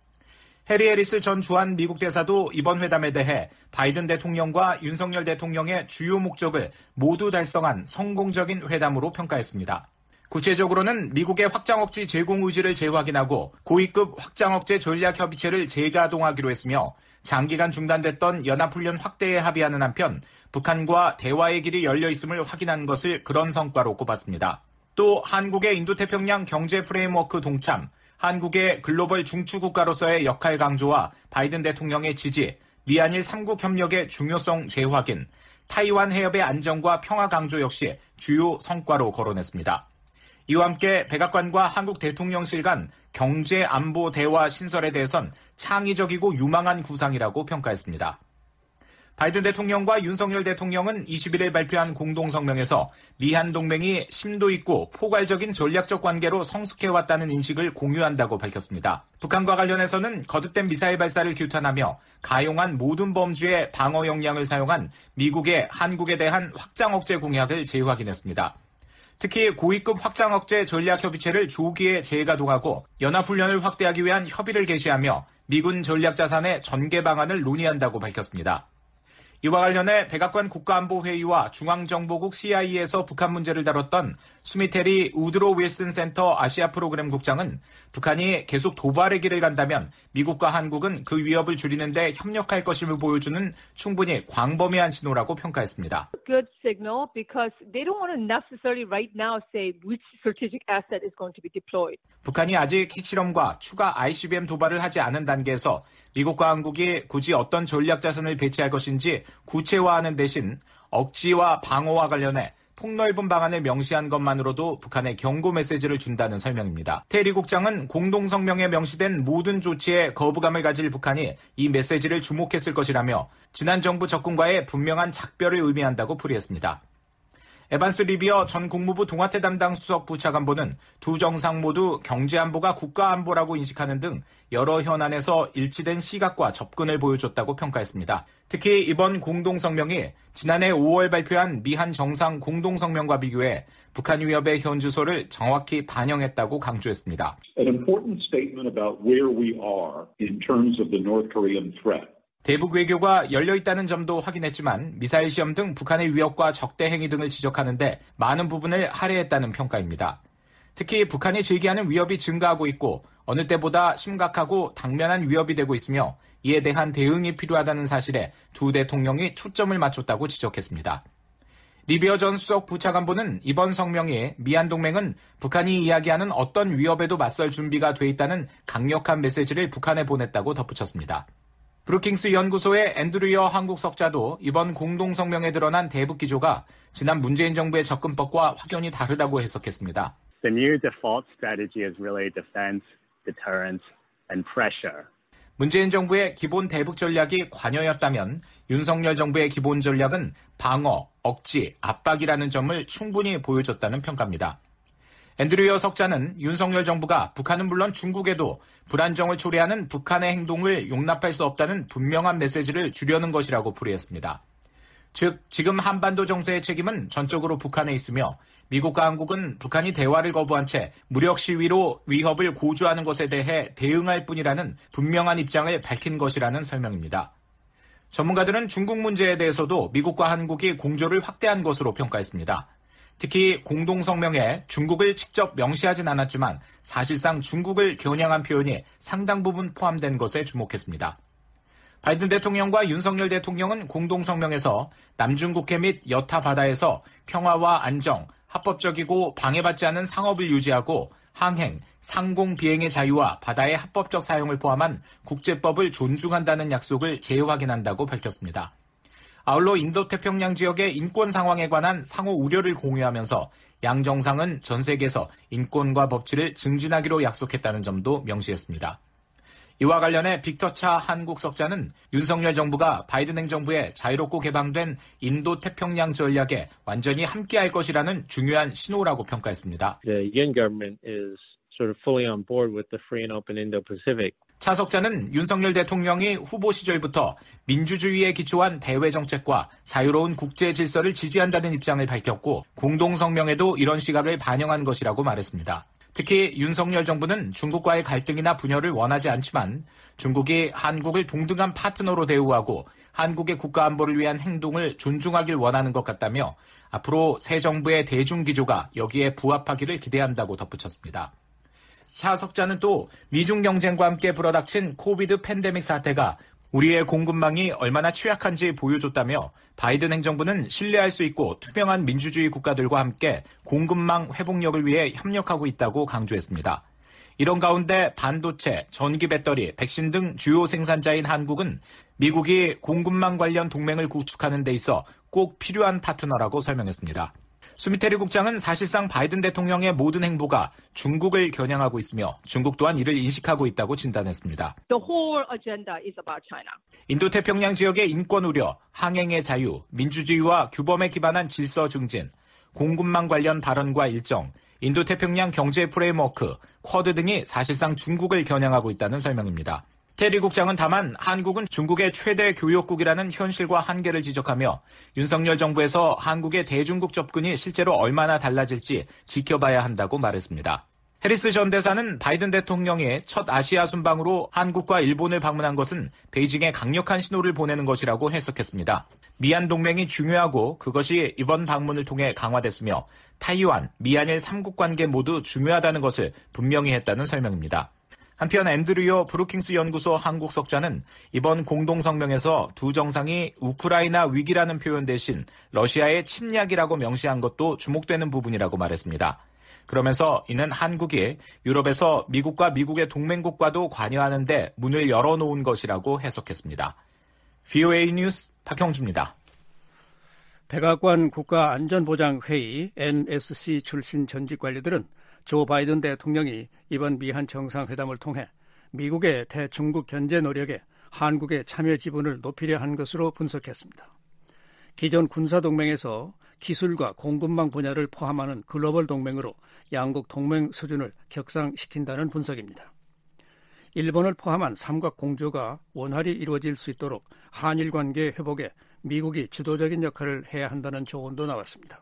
해리 해리스 전 주한 미국 대사도 이번 회담에 대해 바이든 대통령과 윤석열 대통령의 주요 목적을 모두 달성한 성공적인 회담으로 평가했습니다. 구체적으로는 미국의 확장억지 제공 의지를 재확인하고 고위급 확장억제 전략협의체를 재가동하기로 했으며 장기간 중단됐던 연합훈련 확대에 합의하는 한편 북한과 대화의 길이 열려 있음을 확인한 것을 그런 성과로 꼽았습니다. 또 한국의 인도태평양 경제 프레임워크 동참, 한국의 글로벌 중추국가로서의 역할 강조와 바이든 대통령의 지지, 미한일 삼국 협력의 중요성 재확인, 타이완 해협의 안정과 평화 강조 역시 주요 성과로 거론했습니다. 이와 함께 백악관과 한국 대통령실 간 경제 안보 대화 신설에 대해선 창의적이고 유망한 구상이라고 평가했습니다. 바이든 대통령과 윤석열 대통령은 이십일일 발표한 공동성명에서 미한 동맹이 심도 있고 포괄적인 전략적 관계로 성숙해왔다는 인식을 공유한다고 밝혔습니다. 북한과 관련해서는 거듭된 미사일 발사를 규탄하며 가용한 모든 범주의 방어 역량을 사용한 미국의 한국에 대한 확장 억제 공약을 재확인했습니다. 특히 고위급 확장 억제 전략협의체를 조기에 재가동하고 연합훈련을 확대하기 위한 협의를 개시하며 미군 전략자산의 전개 방안을 논의한다고 밝혔습니다. 이와 관련해 백악관 국가안보회의와 중앙정보국 씨아이에이에서 북한 문제를 다뤘던 수미테리 우드로 윌슨 센터 아시아 프로그램 국장은 북한이 계속 도발의 길을 간다면 미국과 한국은 그 위협을 줄이는 데 협력할 것임을 보여주는 충분히 광범위한 신호라고 평가했습니다. Good signal because they don't want to necessarily right now say which strategic asset is going to be deployed. 북한이 아직 핵실험과 추가 아이씨비엠 도발을 하지 않은 단계에서 미국과 한국이 굳이 어떤 전략 자산을 배치할 것인지 구체화하는 대신 억지와 방어와 관련해 폭넓은 방안을 명시한 것만으로도 북한에 경고 메시지를 준다는 설명입니다. 테리 국장은 공동성명에 명시된 모든 조치에 거부감을 가질 북한이 이 메시지를 주목했을 것이라며 지난 정부 접근과의 분명한 작별을 의미한다고 풀이했습니다. 에반스 리비어 전 국무부 동아태 담당 수석 부차관보는 두 정상 모두 경제안보가 국가안보라고 인식하는 등 여러 현안에서 일치된 시각과 접근을 보여줬다고 평가했습니다. 특히 이번 공동성명이 지난해 오월 발표한 미한 정상 공동성명과 비교해 북한 위협의 현주소를 정확히 반영했다고 강조했습니다. An important statement about where we are in terms of the North Korean threat. 대북 외교가 열려있다는 점도 확인했지만 미사일 시험 등 북한의 위협과 적대 행위 등을 지적하는데 많은 부분을 할애했다는 평가입니다. 특히 북한이 제기하는 위협이 증가하고 있고 어느 때보다 심각하고 당면한 위협이 되고 있으며 이에 대한 대응이 필요하다는 사실에 두 대통령이 초점을 맞췄다고 지적했습니다. 리비어 전 수석 부차관보는 이번 성명이 미한 동맹은 북한이 이야기하는 어떤 위협에도 맞설 준비가 돼 있다는 강력한 메시지를 북한에 보냈다고 덧붙였습니다. 브루킹스 연구소의 앤드류어 한국 석자도 이번 공동성명에 드러난 대북 기조가 지난 문재인 정부의 접근법과 확연히 다르다고 해석했습니다. The new default strategy is really defense, deterrence, and pressure. 문재인 정부의 기본 대북 전략이 관여였다면 윤석열 정부의 기본 전략은 방어, 억지, 압박이라는 점을 충분히 보여줬다는 평가입니다. 앤드류어 석자는 윤석열 정부가 북한은 물론 중국에도 불안정을 초래하는 북한의 행동을 용납할 수 없다는 분명한 메시지를 주려는 것이라고 풀이했습니다. 즉, 지금 한반도 정세의 책임은 전적으로 북한에 있으며 미국과 한국은 북한이 대화를 거부한 채 무력 시위로 위협을 고조하는 것에 대해 대응할 뿐이라는 분명한 입장을 밝힌 것이라는 설명입니다. 전문가들은 중국 문제에 대해서도 미국과 한국이 공조를 확대한 것으로 평가했습니다. 특히 공동성명에 중국을 직접 명시하진 않았지만 사실상 중국을 겨냥한 표현이 상당 부분 포함된 것에 주목했습니다. 바이든 대통령과 윤석열 대통령은 공동성명에서 남중국해 및 여타 바다에서 평화와 안정, 합법적이고 방해받지 않은 상업을 유지하고 항행, 상공 비행의 자유와 바다의 합법적 사용을 포함한 국제법을 존중한다는 약속을 재확인한다고 밝혔습니다. 아울러 인도태평양 지역의 인권 상황에 관한 상호 우려를 공유하면서 양 정상은 전 세계에서 인권과 법치를 증진하기로 약속했다는 점도 명시했습니다. 이와 관련해 빅터차 한국 석자는 윤석열 정부가 바이든 행정부의 자유롭고 개방된 인도태평양 전략에 완전히 함께할 것이라는 중요한 신호라고 평가했습니다. The Yoon government is sort of fully on board with the free and open Indo-Pacific. 차 석자는 윤석열 대통령이 후보 시절부터 민주주의에 기초한 대외 정책과 자유로운 국제 질서를 지지한다는 입장을 밝혔고 공동성명에도 이런 시각을 반영한 것이라고 말했습니다. 특히 윤석열 정부는 중국과의 갈등이나 분열을 원하지 않지만 중국이 한국을 동등한 파트너로 대우하고 한국의 국가안보를 위한 행동을 존중하길 원하는 것 같다며 앞으로 새 정부의 대중기조가 여기에 부합하기를 기대한다고 덧붙였습니다. 차 석자는 또 미중 경쟁과 함께 불어닥친 코비드 팬데믹 사태가 우리의 공급망이 얼마나 취약한지 보여줬다며 바이든 행정부는 신뢰할 수 있고 투명한 민주주의 국가들과 함께 공급망 회복력을 위해 협력하고 있다고 강조했습니다. 이런 가운데 반도체, 전기 배터리, 백신 등 주요 생산자인 한국은 미국이 공급망 관련 동맹을 구축하는 데 있어 꼭 필요한 파트너라고 설명했습니다. 수미테리 국장은 사실상 바이든 대통령의 모든 행보가 중국을 겨냥하고 있으며 중국 또한 이를 인식하고 있다고 진단했습니다. The whole agenda is about China. 인도태평양 지역의 인권 우려, 항행의 자유, 민주주의와 규범에 기반한 질서 증진, 공급망 관련 발언과 일정, 인도태평양 경제 프레임워크, 쿼드 등이 사실상 중국을 겨냥하고 있다는 설명입니다. 테리 국장은 다만 한국은 중국의 최대 교역국이라는 현실과 한계를 지적하며 윤석열 정부에서 한국의 대중국 접근이 실제로 얼마나 달라질지 지켜봐야 한다고 말했습니다. 해리스 전 대사는 바이든 대통령이 첫 아시아 순방으로 한국과 일본을 방문한 것은 베이징에 강력한 신호를 보내는 것이라고 해석했습니다. 미한 동맹이 중요하고 그것이 이번 방문을 통해 강화됐으며 타이완, 미한일 삼국 관계 모두 중요하다는 것을 분명히 했다는 설명입니다. 한편 앤드류어 브루킹스 연구소 한국 석자는 이번 공동성명에서 두 정상이 우크라이나 위기라는 표현 대신 러시아의 침략이라고 명시한 것도 주목되는 부분이라고 말했습니다. 그러면서 이는 한국이 유럽에서 미국과 미국의 동맹국과도 관여하는 데 문을 열어놓은 것이라고 해석했습니다. 브이오에이 뉴스 박형주입니다. 백악관 국가안전보장회의 엔에스씨 출신 전직 관리들은 조 바이든 대통령이 이번 미한 정상회담을 통해 미국의 대중국 견제 노력에 한국의 참여 지분을 높이려 한 것으로 분석했습니다. 기존 군사동맹에서 기술과 공급망 분야를 포함하는 글로벌 동맹으로 양국 동맹 수준을 격상시킨다는 분석입니다. 일본을 포함한 삼각 공조가 원활히 이루어질 수 있도록 한일 관계 회복에 미국이 주도적인 역할을 해야 한다는 조언도 나왔습니다.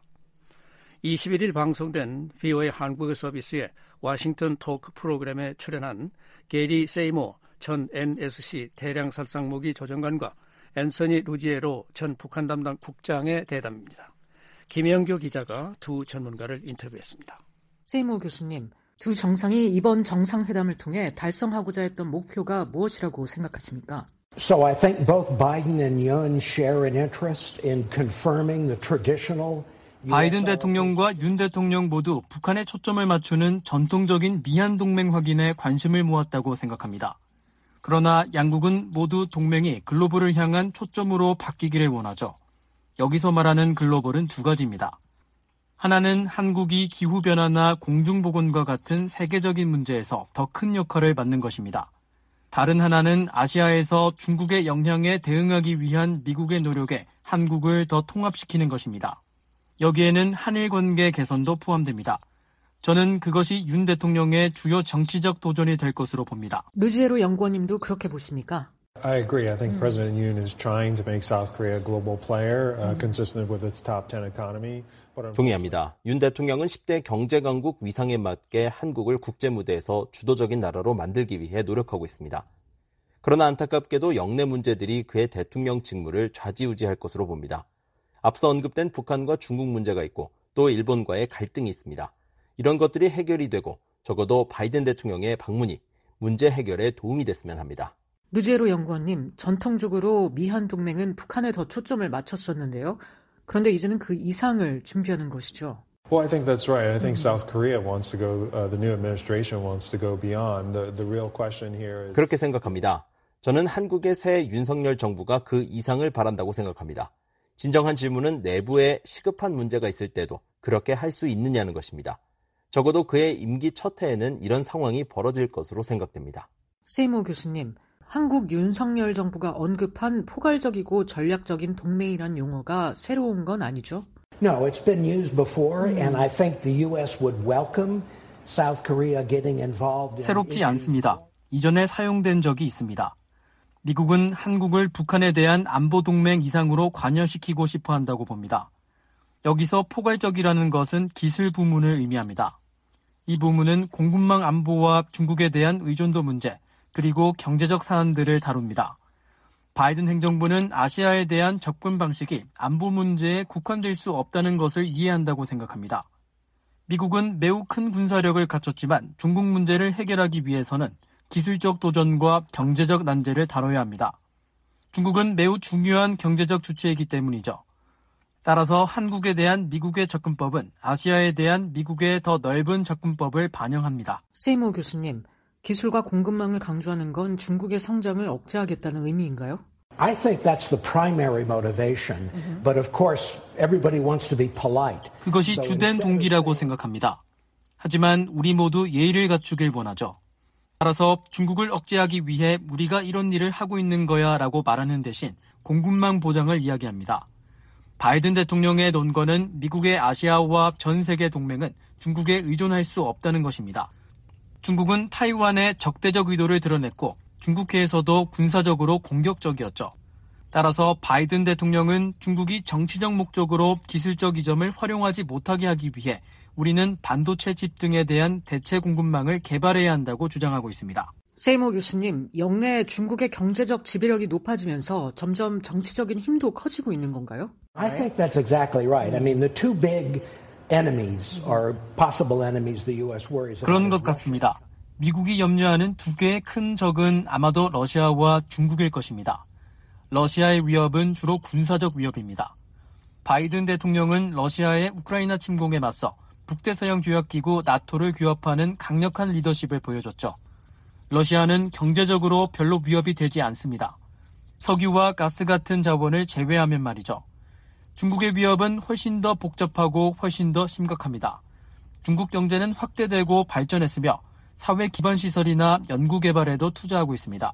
이십일 일 방송된 브이오에이 한국어 서비스의 워싱턴 토크 프로그램에 출연한 게리 세이모 전 엔에스씨 대량살상무기 조정관과 앤서니 루지에로 전 북한 담당 국장의 대담입니다. 김영규 기자가 두 전문가를 인터뷰했습니다. 세이모 교수님, 두 정상이 이번 정상회담을 통해 달성하고자 했던 목표가 무엇이라고 생각하십니까? So I think both Biden and Yoon share an interest in confirming the traditional 바이든 대통령과 윤 대통령 모두 북한에 초점을 맞추는 전통적인 미한 동맹 확인에 관심을 모았다고 생각합니다. 그러나 양국은 모두 동맹이 글로벌을 향한 초점으로 바뀌기를 원하죠. 여기서 말하는 글로벌은 두 가지입니다. 하나는 한국이 기후변화나 공중보건과 같은 세계적인 문제에서 더 큰 역할을 맡는 것입니다. 다른 하나는 아시아에서 중국의 영향에 대응하기 위한 미국의 노력에 한국을 더 통합시키는 것입니다. 여기에는 한일 관계 개선도 포함됩니다. 저는 그것이 윤 대통령의 주요 정치적 도전이 될 것으로 봅니다. 르지에로 연구원님도 그렇게 보십니까? I agree. I think 음. President Yoon is trying to make South Korea a global player, uh, consistent with its top ten economy. 동의합니다. 윤 대통령은 십 대 경제 강국 위상에 맞게 한국을 국제 무대에서 주도적인 나라로 만들기 위해 노력하고 있습니다. 그러나 안타깝게도 영내 문제들이 그의 대통령 직무를 좌지우지할 것으로 봅니다. 앞서 언급된 북한과 중국 문제가 있고 또 일본과의 갈등이 있습니다. 이런 것들이 해결이 되고 적어도 바이든 대통령의 방문이 문제 해결에 도움이 됐으면 합니다. 루지에로 연구원님, 전통적으로 미한 동맹은 북한에 더 초점을 맞췄었는데요. 그런데 이제는 그 이상을 준비하는 것이죠. Well, I think that's right. I think South Korea wants to go, uh, the new administration wants to go beyond. The, the real question here is... 그렇게 생각합니다. 저는 한국의 새 윤석열 정부가 그 이상을 바란다고 생각합니다. 진정한 질문은 내부에 시급한 문제가 있을 때도 그렇게 할 수 있느냐는 것입니다. 적어도 그의 임기 첫 해에는 이런 상황이 벌어질 것으로 생각됩니다. 세이모 교수님, 한국 윤석열 정부가 언급한 포괄적이고 전략적인 동맹이란 용어가 새로운 건 아니죠? No, it's been used before, 음. and I think the U S would welcome South Korea getting involved. 새롭지 않습니다. 이전에 사용된 적이 있습니다. 미국은 한국을 북한에 대한 안보 동맹 이상으로 관여시키고 싶어 한다고 봅니다. 여기서 포괄적이라는 것은 기술 부문을 의미합니다. 이 부문은 공급망 안보와 중국에 대한 의존도 문제, 그리고 경제적 사안들을 다룹니다. 바이든 행정부는 아시아에 대한 접근 방식이 안보 문제에 국한될 수 없다는 것을 이해한다고 생각합니다. 미국은 매우 큰 군사력을 갖췄지만 중국 문제를 해결하기 위해서는 기술적 도전과 경제적 난제를 다뤄야 합니다. 중국은 매우 중요한 경제적 주체이기 때문이죠. 따라서 한국에 대한 미국의 접근법은 아시아에 대한 미국의 더 넓은 접근법을 반영합니다. 세이모 교수님, 기술과 공급망을 강조하는 건 중국의 성장을 억제하겠다는 의미인가요? I think that's the primary motivation, mm-hmm. but of course everybody wants to be polite. 그것이 주된 동기라고 생각합니다. 하지만 우리 모두 예의를 갖추길 원하죠. 따라서 중국을 억제하기 위해 우리가 이런 일을 하고 있는 거야 라고 말하는 대신 공급망 보장을 이야기합니다. 바이든 대통령의 논거는 미국의 아시아와 전 세계 동맹은 중국에 의존할 수 없다는 것입니다. 중국은 타이완에 적대적 의도를 드러냈고 중국해에서도 군사적으로 공격적이었죠. 따라서 바이든 대통령은 중국이 정치적 목적으로 기술적 이점을 활용하지 못하게 하기 위해 우리는 반도체 칩 등에 대한 대체 공급망을 개발해야 한다고 주장하고 있습니다. 세이모 교수님, 영내 중국의 경제적 지배력이 높아지면서 점점 정치적인 힘도 커지고 있는 건가요? I think that's exactly right. I mean, the two big enemies or possible enemies the U S worries about. 그런 것 같습니다. 미국이 염려하는 두 개의 큰 적은 아마도 러시아와 중국일 것입니다. 러시아의 위협은 주로 군사적 위협입니다. 바이든 대통령은 러시아의 우크라이나 침공에 맞서 북대서양 조약기구 나토를 규합하는 강력한 리더십을 보여줬죠. 러시아는 경제적으로 별로 위협이 되지 않습니다. 석유와 가스 같은 자원을 제외하면 말이죠. 중국의 위협은 훨씬 더 복잡하고 훨씬 더 심각합니다. 중국 경제는 확대되고 발전했으며 사회 기반 시설이나 연구 개발에도 투자하고 있습니다.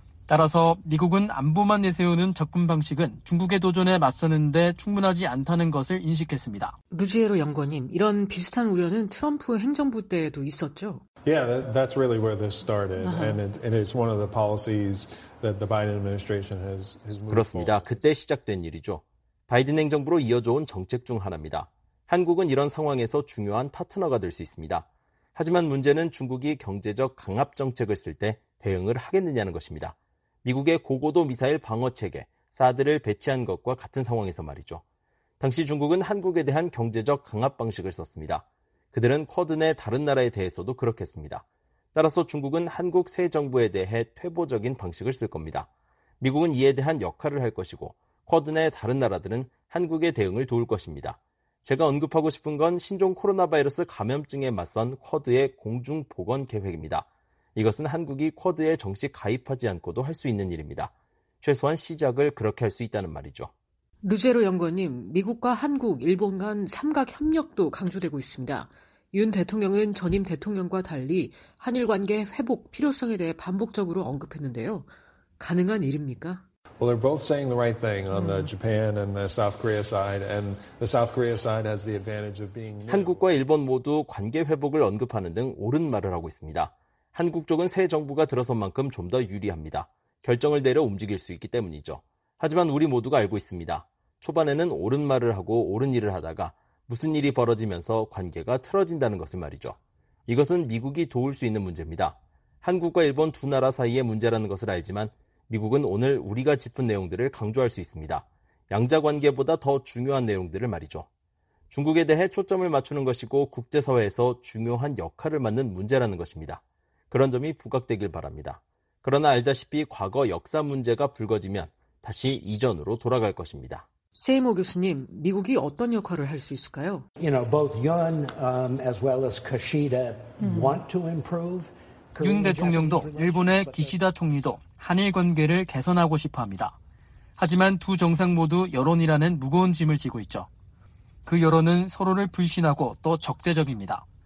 따라서 미국은 안보만 내세우는 접근 방식은 중국의 도전에 맞서는데 충분하지 않다는 것을 인식했습니다. 루지에로 연구원님, 이런 비슷한 우려는 트럼프 행정부 때에도 있었죠? Yeah, that, that's really where this started, uh-huh. and, it, and it's one of the policies that the Biden administration has, has moved 그렇습니다. forward. 그때 시작된 일이죠. 바이든 행정부로 이어져온 정책 중 하나입니다. 한국은 이런 상황에서 중요한 파트너가 될 수 있습니다. 하지만 문제는 중국이 경제적 강압 정책을 쓸 때 대응을 하겠느냐는 것입니다. 미국의 고고도 미사일 방어체계, 사드를 배치한 것과 같은 상황에서 말이죠. 당시 중국은 한국에 대한 경제적 강압 방식을 썼습니다. 그들은 쿼드 내 다른 나라에 대해서도 그렇게 했습니다. 따라서 중국은 한국 새 정부에 대해 퇴보적인 방식을 쓸 겁니다. 미국은 이에 대한 역할을 할 것이고 쿼드 내 다른 나라들은 한국의 대응을 도울 것입니다. 제가 언급하고 싶은 건 신종 코로나 바이러스 감염증에 맞선 쿼드의 공중 보건 계획입니다. 이것은 한국이 쿼드에 정식 가입하지 않고도 할 수 있는 일입니다. 최소한 시작을 그렇게 할 수 있다는 말이죠. 루제로 연구원님, 미국과 한국, 일본 간 삼각 협력도 강조되고 있습니다. 윤 대통령은 전임 대통령과 달리 한일 관계 회복 필요성에 대해 반복적으로 언급했는데요. 가능한 일입니까? Well, they're both saying the right thing on the Japan and the South Korea side, and the South Korea side has the advantage of being new. 한국과 일본 모두 관계 회복을 언급하는 등 옳은 말을 하고 있습니다. 한국 쪽은 새 정부가 들어선 만큼 좀 더 유리합니다. 결정을 내려 움직일 수 있기 때문이죠. 하지만 우리 모두가 알고 있습니다. 초반에는 옳은 말을 하고 옳은 일을 하다가 무슨 일이 벌어지면서 관계가 틀어진다는 것을 말이죠. 이것은 미국이 도울 수 있는 문제입니다. 한국과 일본 두 나라 사이의 문제라는 것을 알지만 미국은 오늘 우리가 짚은 내용들을 강조할 수 있습니다. 양자 관계보다 더 중요한 내용들을 말이죠. 중국에 대해 초점을 맞추는 것이고 국제사회에서 중요한 역할을 맡는 문제라는 것입니다. 그런 점이 부각되길 바랍니다. 그러나 알다시피 과거 역사 문제가 불거지면 다시 이전으로 돌아갈 것입니다. 세이모 교수님, 미국이 어떤 역할을 할 수 있을까요? You know, both Yoon um, as well as Kishida want to improve. 윤 대통령도 일본의 기시다 총리도 한일 관계를 개선하고 싶어 합니다. 하지만 두 정상 모두 여론이라는 무거운 짐을 지고 있죠. 그 여론은 서로를 불신하고 또 적대적입니다.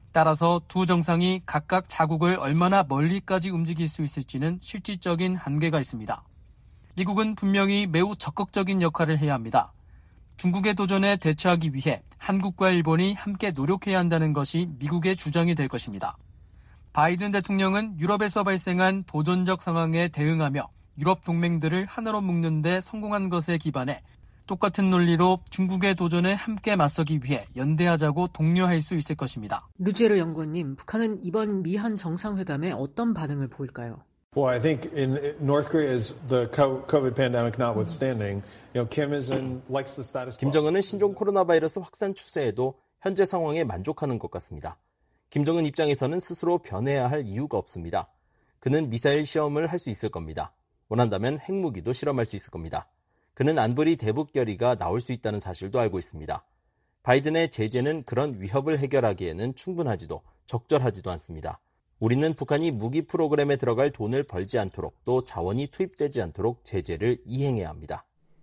따라서 두 정상이 각각 자국을 얼마나 멀리까지 움직일 수 있을지는 실질적인 한계가 있습니다. 미국은 분명히 매우 적극적인 역할을 해야 합니다. 중국의 도전에 대처하기 위해 한국과 일본이 함께 노력해야 한다는 것이 미국의 주장이 될 것입니다. 바이든 대통령은 유럽에서 발생한 도전적 상황에 대응하며 유럽 동맹들을 하나로 묶는 데 성공한 것에 기반해 똑같은 논리로 중국의 도전에 함께 맞서기 위해 연대하자고 독려할 수 있을 것입니다. 루지에르 연구원님, 북한은 이번 미한 정상회담에 어떤 반응을 보일까요? Well, I think in North Korea's the COVID pandemic notwithstanding, you know, Kim is-in likes the status quo. 김정은은 신종 코로나 바이러스 확산 추세에도 현재 상황에 만족하는 것 같습니다. 김정은 입장에서는 스스로 변해야 할 이유가 없습니다. 그는 미사일 시험을 할 수 있을 겁니다. 원한다면 핵무기도 실험할 수 있을 겁니다. 그는 안보리 대북 결의가 나올 수 있다는 사실도 알고 있습니다. 바이든의 제재는 그런 위협을 해결하기에는 충분하지도 적절하지도 않습니다. 우리는 북한이 무기 프로그램에 들어갈 돈을 벌지 않도록 또 자원이 투입되지 않도록 제재를 이행해야 합니다.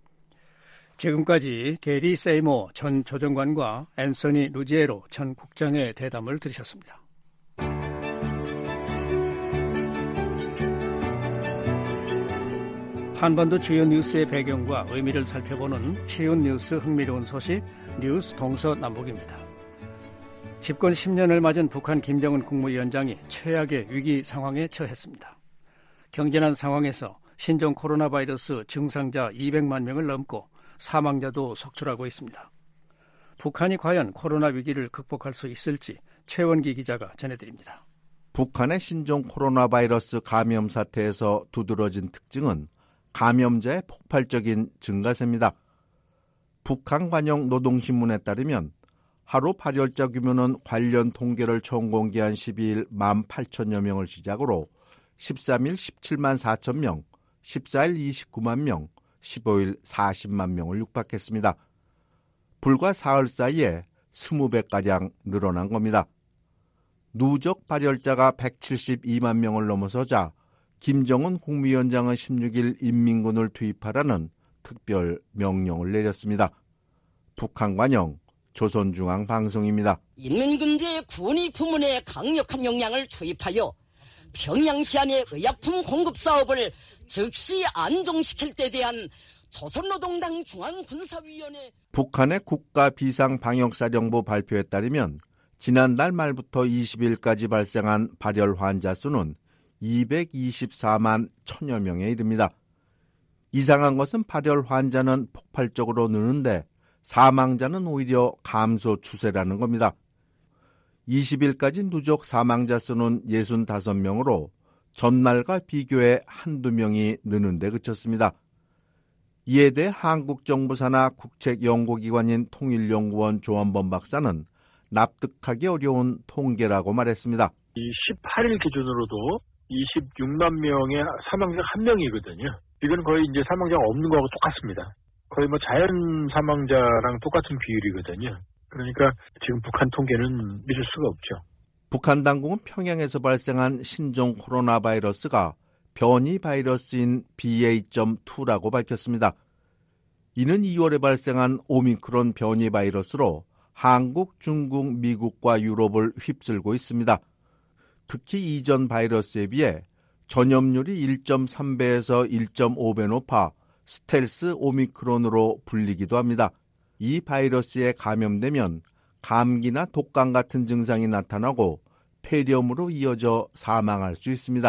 지금까지 게리 세이모 전 조정관과 앤서니 루지에로 전 국장의 대담을 들으셨습니다. 한반도 주요 뉴스의 배경과 의미를 살펴보는 쉬운 뉴스 흥미로운 소식 뉴스 동서남북입니다. 집권 십 년을 맞은 북한 김정은 국무위원장이 최악의 위기 상황에 처했습니다. 경제난 상황에서 신종 코로나 바이러스 증상자 이백만 명을 넘고 사망자도 속출하고 있습니다. 북한이 과연 코로나 위기를 극복할 수 있을지 최원기 기자가 전해드립니다. 북한의 신종 코로나 바이러스 감염 사태에서 두드러진 특징은 감염자의 폭발적인 증가세입니다. 북한 관영 노동신문에 따르면 하루 발열자 규모는 관련 통계를 처음 공개한 십이일 만 팔천여 명을 시작으로 십삼일 십칠만 사천 명, 십사일 이십구만 명, 십오일 사십만 명을 육박했습니다. 불과 사흘 사이에 이십 배가량 늘어난 겁니다. 누적 발열자가 백칠십이만 명을 넘어서자 김정은 국무위원장은 십육일 인민군을 투입하라는 특별 명령을 내렸습니다. 북한 관영 조선중앙방송입니다. 인민군대의 군의 부문에 강력한 역량을 투입하여 평양 시안의 의약품 공급 사업을 즉시 안정시킬 때 대한 조선노동당 중앙군사위원회 북한의 국가비상방역사령부 발표에 따르면 지난달 말부터 이십일까지 발생한 발열 환자 수는 이백이십사만 천여 명에 이릅니다. 이상한 것은 발열 환자는 폭발적으로 느는데 사망자는 오히려 감소 추세라는 겁니다. 이십일까지 누적 사망자 수는 육십오 명으로 전날과 비교해 한두 명이 느는 데 그쳤습니다. 이에 대해 한국 정부 산하 국책연구기관인 통일연구원 조한범 박사는 납득하기 어려운 통계라고 말했습니다. 이 십팔일 기준으로도 이십육만 명의 사망자 한 명이거든요. 이건 거의 이제 사망자가 없는 거하고 똑같습니다. 거의 뭐 자연 사망자랑 똑같은 비율이거든요. 그러니까 지금 북한 통계는 믿을 수가 없죠. 북한 당국은 평양에서 발생한 신종 코로나 바이러스가 변이 바이러스인 비에이 투라고 밝혔습니다. 이는 이월에 발생한 오미크론 변이 바이러스로 한국, 중국, 미국과 유럽을 휩쓸고 있습니다. 특히 이전 바이러스에 비해 전염률이 일 점 삼 배에서 일 점 오 배 높아 스텔스 오미크론으로 불리기도 합니다. 이 바이러스에 감염되면 감기나 독감 같은 증상이 나타나고 폐렴으로 이어져 사망할 수 있습니다.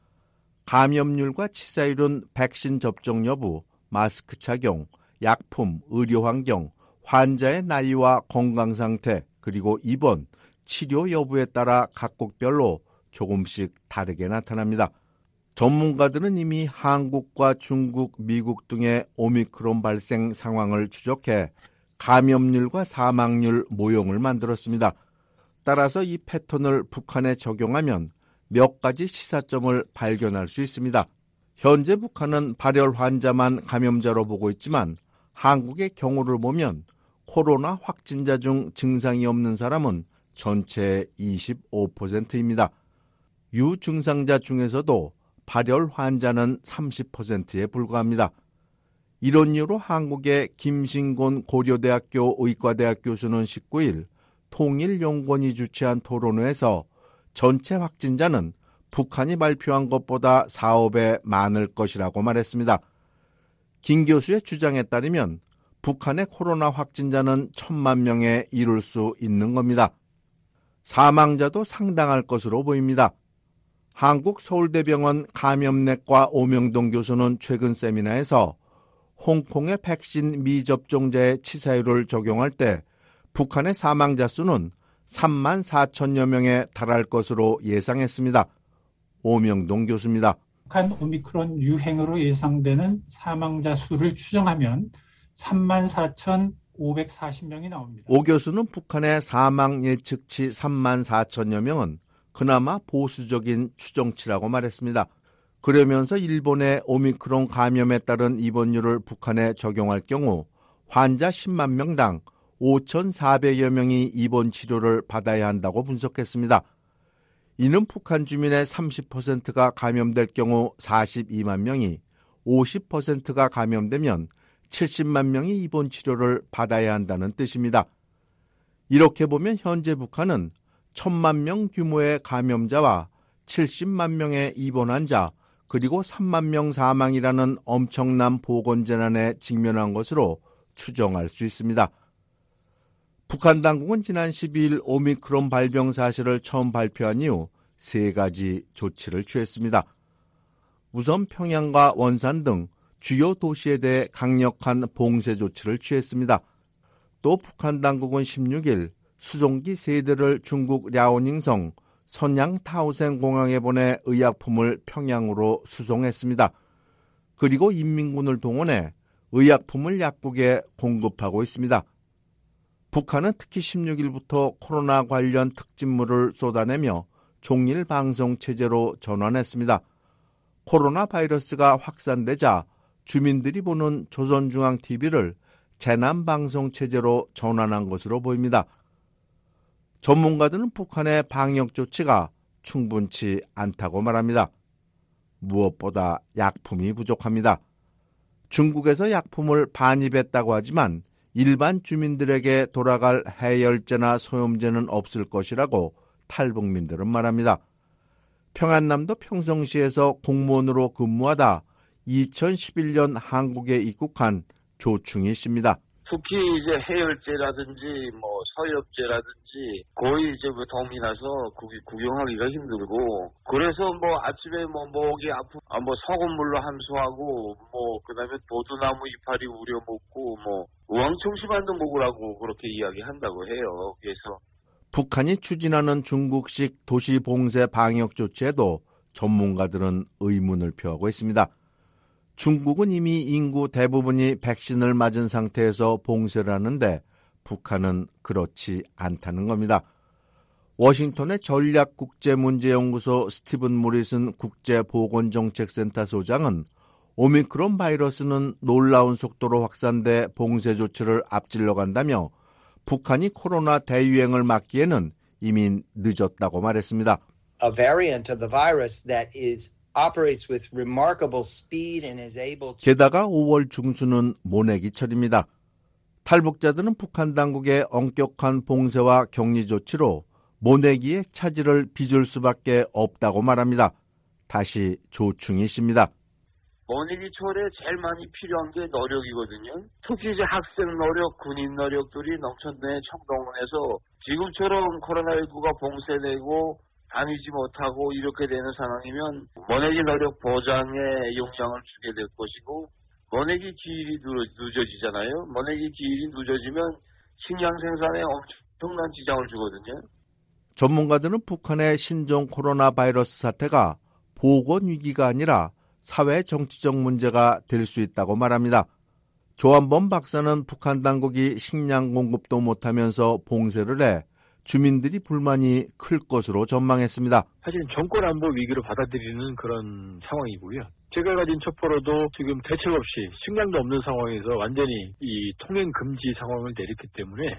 감염률과 치사율은 백신 접종 여부, 마스크 착용, 약품, 의료 환경, 환자의 나이와 건강 상태, 그리고 입원, 치료 여부에 따라 각국별로 조금씩 다르게 나타납니다. 전문가들은 이미 한국과 중국, 미국 등의 오미크론 발생 상황을 추적해 감염률과 사망률 모형을 만들었습니다. 따라서 이 패턴을 북한에 적용하면 몇 가지 시사점을 발견할 수 있습니다. 현재 북한은 발열 환자만 감염자로 보고 있지만 한국의 경우를 보면 코로나 확진자 중 증상이 없는 사람은 전체의 이십오 퍼센트입니다. 유증상자 중에서도 발열 환자는 삼십 퍼센트에 불과합니다. 이런 이유로 한국의 김신곤 고려대학교 의과대학 교수는 십구일 통일연구원이 주최한 토론회에서 전체 확진자는 북한이 발표한 것보다 사오 배 많을 것이라고 말했습니다. 김 교수의 주장에 따르면 북한의 코로나 확진자는 천만 명에 이를 수 있는 겁니다. 사망자도 상당할 것으로 보입니다. 한국서울대병원 감염내과 오명동 교수는 최근 세미나에서 홍콩의 백신 미접종자의 치사율을 적용할 때 북한의 사망자 수는 삼만 사천여 명에 달할 것으로 예상했습니다. 오명동 교수입니다. 북한 오미크론 유행으로 예상되는 사망자 수를 추정하면 삼만 사천오백사십 명이 나옵니다. 오 교수는 북한의 사망 예측치 삼만 사천여 명은 그나마 보수적인 추정치라고 말했습니다. 그러면서 일본의 오미크론 감염에 따른 입원율을 북한에 적용할 경우 환자 십만 명당 오천사백여 명이 입원 치료를 받아야 한다고 분석했습니다. 이는 북한 주민의 삼십 퍼센트가 감염될 경우 사십이만 명이, 오십 퍼센트가 감염되면 칠십만 명이 입원 치료를 받아야 한다는 뜻입니다. 이렇게 보면 현재 북한은 천만 명 규모의 감염자와 칠십만 명의 입원 환자, 그리고 삼만 명 사망이라는 엄청난 보건재난에 직면한 것으로 추정할 수 있습니다. 북한 당국은 지난 십이일 오미크론 발병 사실을 처음 발표한 이후 세 가지 조치를 취했습니다. 우선 평양과 원산 등 주요 도시에 대해 강력한 봉쇄 조치를 취했습니다. 또 북한 당국은 십육일 수송기 세 대를 중국 랴오닝성 선양 타오센 공항에 보내 의약품을 평양으로 수송했습니다. 그리고 인민군을 동원해 의약품을 약국에 공급하고 있습니다. 북한은 특히 십육일부터 코로나 관련 특집물을 쏟아내며 종일 방송 체제로 전환했습니다. 코로나 바이러스가 확산되자 주민들이 보는 조선중앙티비를 재난방송 체제로 전환한 것으로 보입니다. 전문가들은 북한의 방역 조치가 충분치 않다고 말합니다. 무엇보다 약품이 부족합니다. 중국에서 약품을 반입했다고 하지만 일반 주민들에게 돌아갈 해열제나 소염제는 없을 것이라고 탈북민들은 말합니다. 평안남도 평성시에서 공무원으로 근무하다 이천십일년 한국에 입국한 조충희 씨입니다. 특히 이제 해열제라든지 뭐 서엽제라든지 거의 이제 그 덤이 나서 구경하기가 힘들고, 그래서 뭐 아침에 뭐 목이 아프, 아 뭐 소금물로 함수하고 뭐 그다음에 도두나무 이파리 우려 먹고 뭐 우황청심환도 먹으라고 그렇게 이야기한다고 해요. 그래서 북한이 추진하는 중국식 도시 봉쇄 방역 조치에도 전문가들은 의문을 표하고 있습니다. 중국은 이미 인구 대부분이 백신을 맞은 상태에서 봉쇄를 하는데 북한은 그렇지 않다는 겁니다. 워싱턴의 전략국제문제연구소 스티븐 모리슨 국제보건정책센터 소장은 오미크론 바이러스는 놀라운 속도로 확산돼 봉쇄 조치를 앞질러 간다며 북한이 코로나 대유행을 막기에는 이미 늦었다고 말했습니다. A variant of the virus that is operates with remarkable speed and is able to... 게다가 오월 중순은 모내기철입니다. 탈북자들은 북한 당국의 엄격한 봉쇄와 격리 조치로 모내기의 차질을 빚을 수밖에 없다고 말합니다. 다시 조충희 씨입니다. 모내기철에 제일 많이 필요한 게 노력이거든요. 특히 이제 학생 노력, 군인 노력들이 넘쳐나는 청동원에서 지금처럼 코로나십구가 봉쇄되고 다니지 못하고 이렇게 되는 상황이면 모내기 노력 보장에 영향을 주게 될 것이고, 모내기 기일이 늦어지잖아요. 모내기 기일이 늦어지면 식량 생산에 엄청난 지장을 주거든요. 전문가들은 북한의 신종 코로나 바이러스 사태가 보건 위기가 아니라 사회 정치적 문제가 될 수 있다고 말합니다. 조한범 박사는 북한 당국이 식량 공급도 못하면서 봉쇄를 해 주민들이 불만이 클 것으로 전망했습니다. 사실은 정권 안보 위기로 받아들이는 그런 상황이고요. 제가 가진 첩보로도 지금 대책 없이 식량도 없는 상황에서 완전히 이 통행 금지 상황을 내렸기 때문에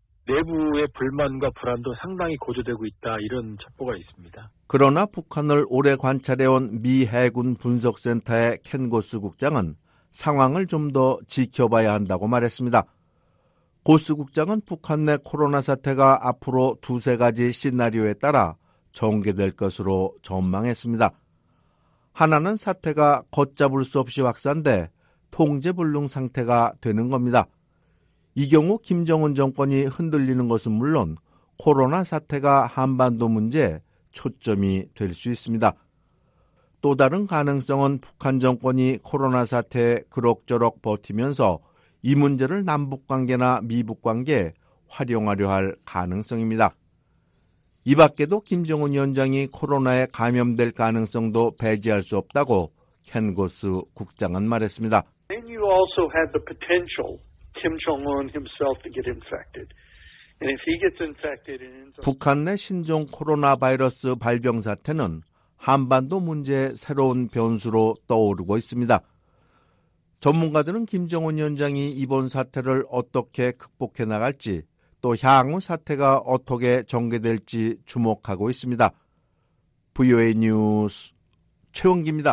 내부의 불만과 불안도 상당히 고조되고 있다, 이런 첩보가 있습니다. 그러나 북한을 오래 관찰해온 미 해군 분석센터의 켄 고스 국장은 상황을 좀 더 지켜봐야 한다고 말했습니다. 고스 국장은 북한 내 코로나 사태가 앞으로 두세 가지 시나리오에 따라 전개될 것으로 전망했습니다. 하나는 사태가 걷잡을 수 없이 확산돼 통제불능 상태가 되는 겁니다. 이 경우 김정은 정권이 흔들리는 것은 물론 코로나 사태가 한반도 문제에 초점이 될 수 있습니다. 또 다른 가능성은 북한 정권이 코로나 사태에 그럭저럭 버티면서 이 문제를 남북관계나 미북관계에 활용하려 할 가능성입니다. 이 밖에도 김정은 위원장이 코로나에 감염될 가능성도 배제할 수 없다고 켄 고스 국장은 말했습니다. And you also have the potential Kim Jong-un himself to get infected. And if he gets infected and 북한 내 신종 코로나 바이러스 발병 사태는 한반도 문제의 새로운 변수로 떠오르고 있습니다. 전문가들은 김정은 위원장이 이번 사태를 어떻게 극복해 나갈지 또 향후 사태가 어떻게 전개될지 주목하고 있습니다. 브이오에이 뉴스 최원기입니다.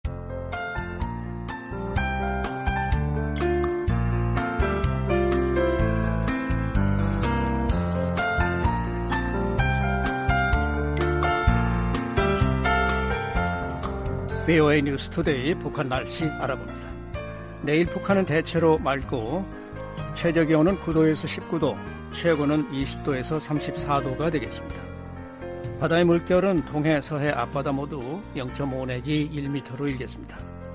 브이오에이 뉴스 투데이 북한 날씨 알아봅니다. 내일 북한은 대체로 맑고 최저기온은 구 도에서 십구 도, 최고는 이십 도에서 삼십사 도가 되겠습니다. 바다의 물결은 동해, 서해, 앞바다 모두 영 점 오 내지 일 미터로 일겠습니다.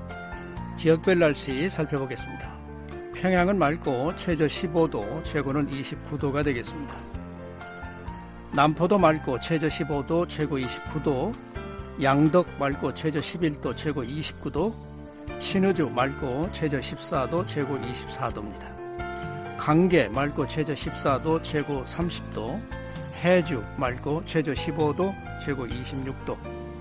지역별 날씨 살펴보겠습니다. 평양은 맑고 최저 십오 도, 최고는 이십구 도가 되겠습니다. 남포도 맑고 최저 십오 도, 최고 이십구 도, 양덕 맑고 최저 십일 도, 최고 이십구 도, 신의주 맑고 최저 십사 도, 최고 이십사 도입니다. 강계 맑고 최저 십사 도, 최고 삼십 도, 해주 맑고 최저 십오 도, 최고 이십육 도,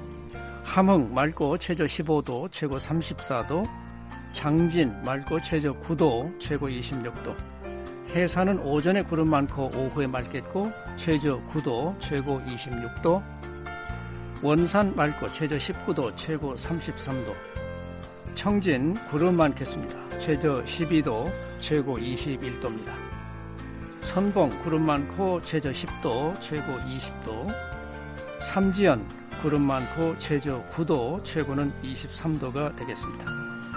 함흥 맑고 최저 십오 도, 최고 삼십사 도, 장진 맑고 최저 구 도, 최고 이십육 도, 해산은 오전에 구름 많고 오후에 맑겠고 최저 구 도, 최고 이십육 도, 원산 맑고 최저 십구 도, 최고 삼십삼 도, 청진 구름 많겠습니다. 최저 십이 도, 최고 이십일 도입니다. 선봉 구름 많고 최저 십 도, 최고 이십 도, 삼지연 구름 많고 최저 구 도, 최고는 이십삼 도가 되겠습니다.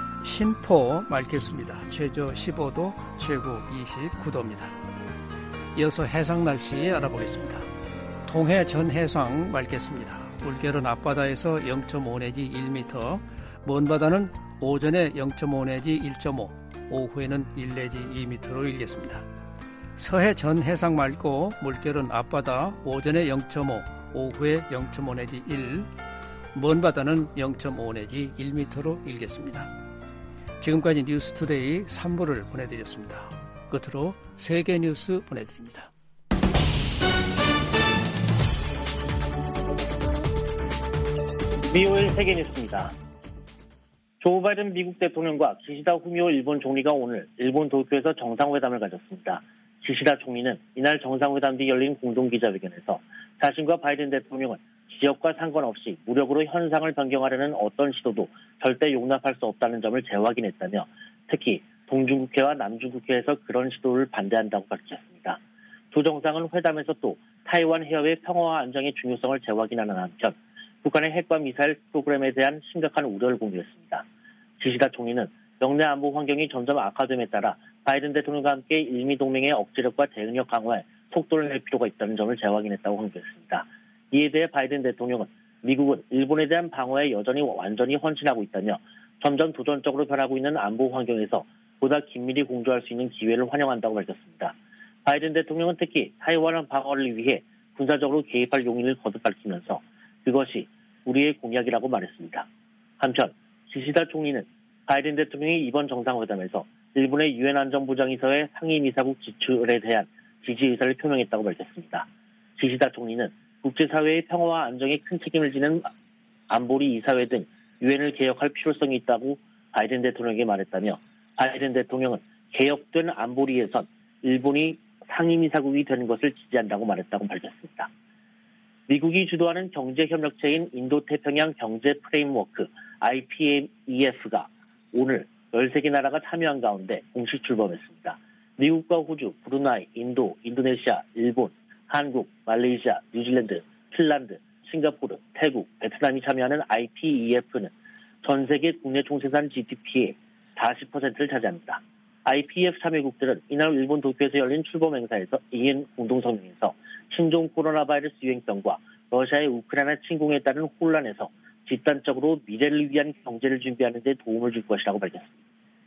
신포 맑겠습니다. 최저 십오 도, 최고 이십구 도입니다. 이어서 해상 날씨 알아보겠습니다. 동해 전 해상 맑겠습니다. 물결은 앞바다에서 영 점 오 내지 일 미터, 먼 바다는 오전에 영 점 오 내지 일 점 오, 오후에는 일 내지 이 미터로 일겠습니다. 서해 전 해상 맑고 물결은 앞바다 오전에 영 점 오, 오후에 영 점 오 내지 일, 먼 바다는 영 점 오 내지 일 미터로 일겠습니다. 지금까지 뉴스투데이 삼 부를 보내드렸습니다. 끝으로 세계 뉴스 보내드립니다. 브이오에이 세계 뉴스입니다. 조 바이든 미국 대통령과 기시다 후미오 일본 총리가 오늘 일본 도쿄에서 정상회담을 가졌습니다. 기시다 총리는 이날 정상회담 뒤 열린 공동기자회견에서 자신과 바이든 대통령은 지역과 상관없이 무력으로 현상을 변경하려는 어떤 시도도 절대 용납할 수 없다는 점을 재확인했다며 특히 동중국해와 남중국해에서 그런 시도를 반대한다고 밝혔습니다. 두 정상은 회담에서 또 타이완 해협의 평화와 안정의 중요성을 재확인하는 한편 북한의 핵과 미사일 프로그램에 대한 심각한 우려를 공유했습니다. 기시다 총리는 영내 안보 환경이 점점 악화됨에 따라 바이든 대통령과 함께 일미 동맹의 억제력과 대응력 강화에 속도를 낼 필요가 있다는 점을 재확인했다고 강조했습니다. 이에 대해 바이든 대통령은 미국은 일본에 대한 방어에 여전히 완전히 헌신하고 있다며 점점 도전적으로 변하고 있는 안보 환경에서 보다 긴밀히 공조할 수 있는 기회를 환영한다고 밝혔습니다. 바이든 대통령은 특히 타이완 방어를 위해 군사적으로 개입할 용의를 거듭 밝히면서 그것이 우리의 공약이라고 말했습니다. 한편 기시다 총리는 바이든 대통령이 이번 정상회담에서 일본의 유엔 안전보장이사회 상임이사국 지출에 대한 지지 의사를 표명했다고 밝혔습니다. 기시다 총리는 국제사회의 평화와 안정에 큰 책임을 지는 안보리 이사회 등 유엔을 개혁할 필요성이 있다고 바이든 대통령에게 말했다며 바이든 대통령은 개혁된 안보리에선 일본이 상임이사국이 되는 것을 지지한다고 말했다고 밝혔습니다. 미국이 주도하는 경제협력체인 인도태평양 경제 프레임워크 아이피이에프가 오늘 열세 개 나라가 참여한 가운데 공식 출범했습니다. 미국과 호주, 브루나이, 인도, 인도네시아, 일본, 한국, 말레이시아, 뉴질랜드, 핀란드, 싱가포르, 태국, 베트남이 참여하는 아이피이에프는 전 세계 국내 총생산 지디피의 사십 퍼센트를 차지합니다. 아이피이에프 참여국들은 이날 일본 도쿄에서 열린 출범 행사에서 이인 공동성명에서 신종 코로나 바이러스 유행병과 러시아의 우크라이나 침공에 따른 혼란에서 집단적으로 미래를 위한 경제를 준비하는 데 도움을 줄 것이라고 밝혔습니다.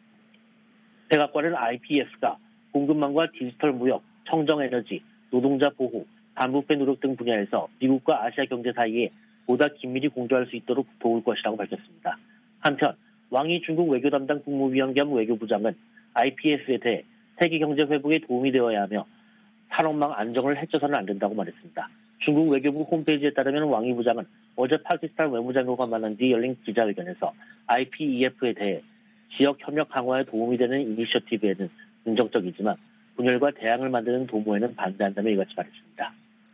백악관은 아이피이에프가 공급망과 디지털 무역, 청정에너지, 노동자 보호, 반부패 노력 등 분야에서 미국과 아시아 경제 사이에 보다 긴밀히 공조할 수 있도록 도울 것이라고 밝혔습니다. 한편 왕이 중국 외교 담당 국무위원 겸 외교부장은 아이피이에프에 대해 세계 경제 회복에 도움이 되어야 하며 산업망 안정을 해쳐서는 안 된다고 말했습니다. 중국 외교부 홈페이지에 따르면 왕이 부장은 어제 파키스탄 외무장관과 만난 뒤 열린 기자회견에서 아이피이에프에 대해 지역 협력 강화에 도움이 되는 이니셔티브에는 긍정적이지만 분열과 대항을 만드는 도모에는 반대한다며 이같이 말했습니다.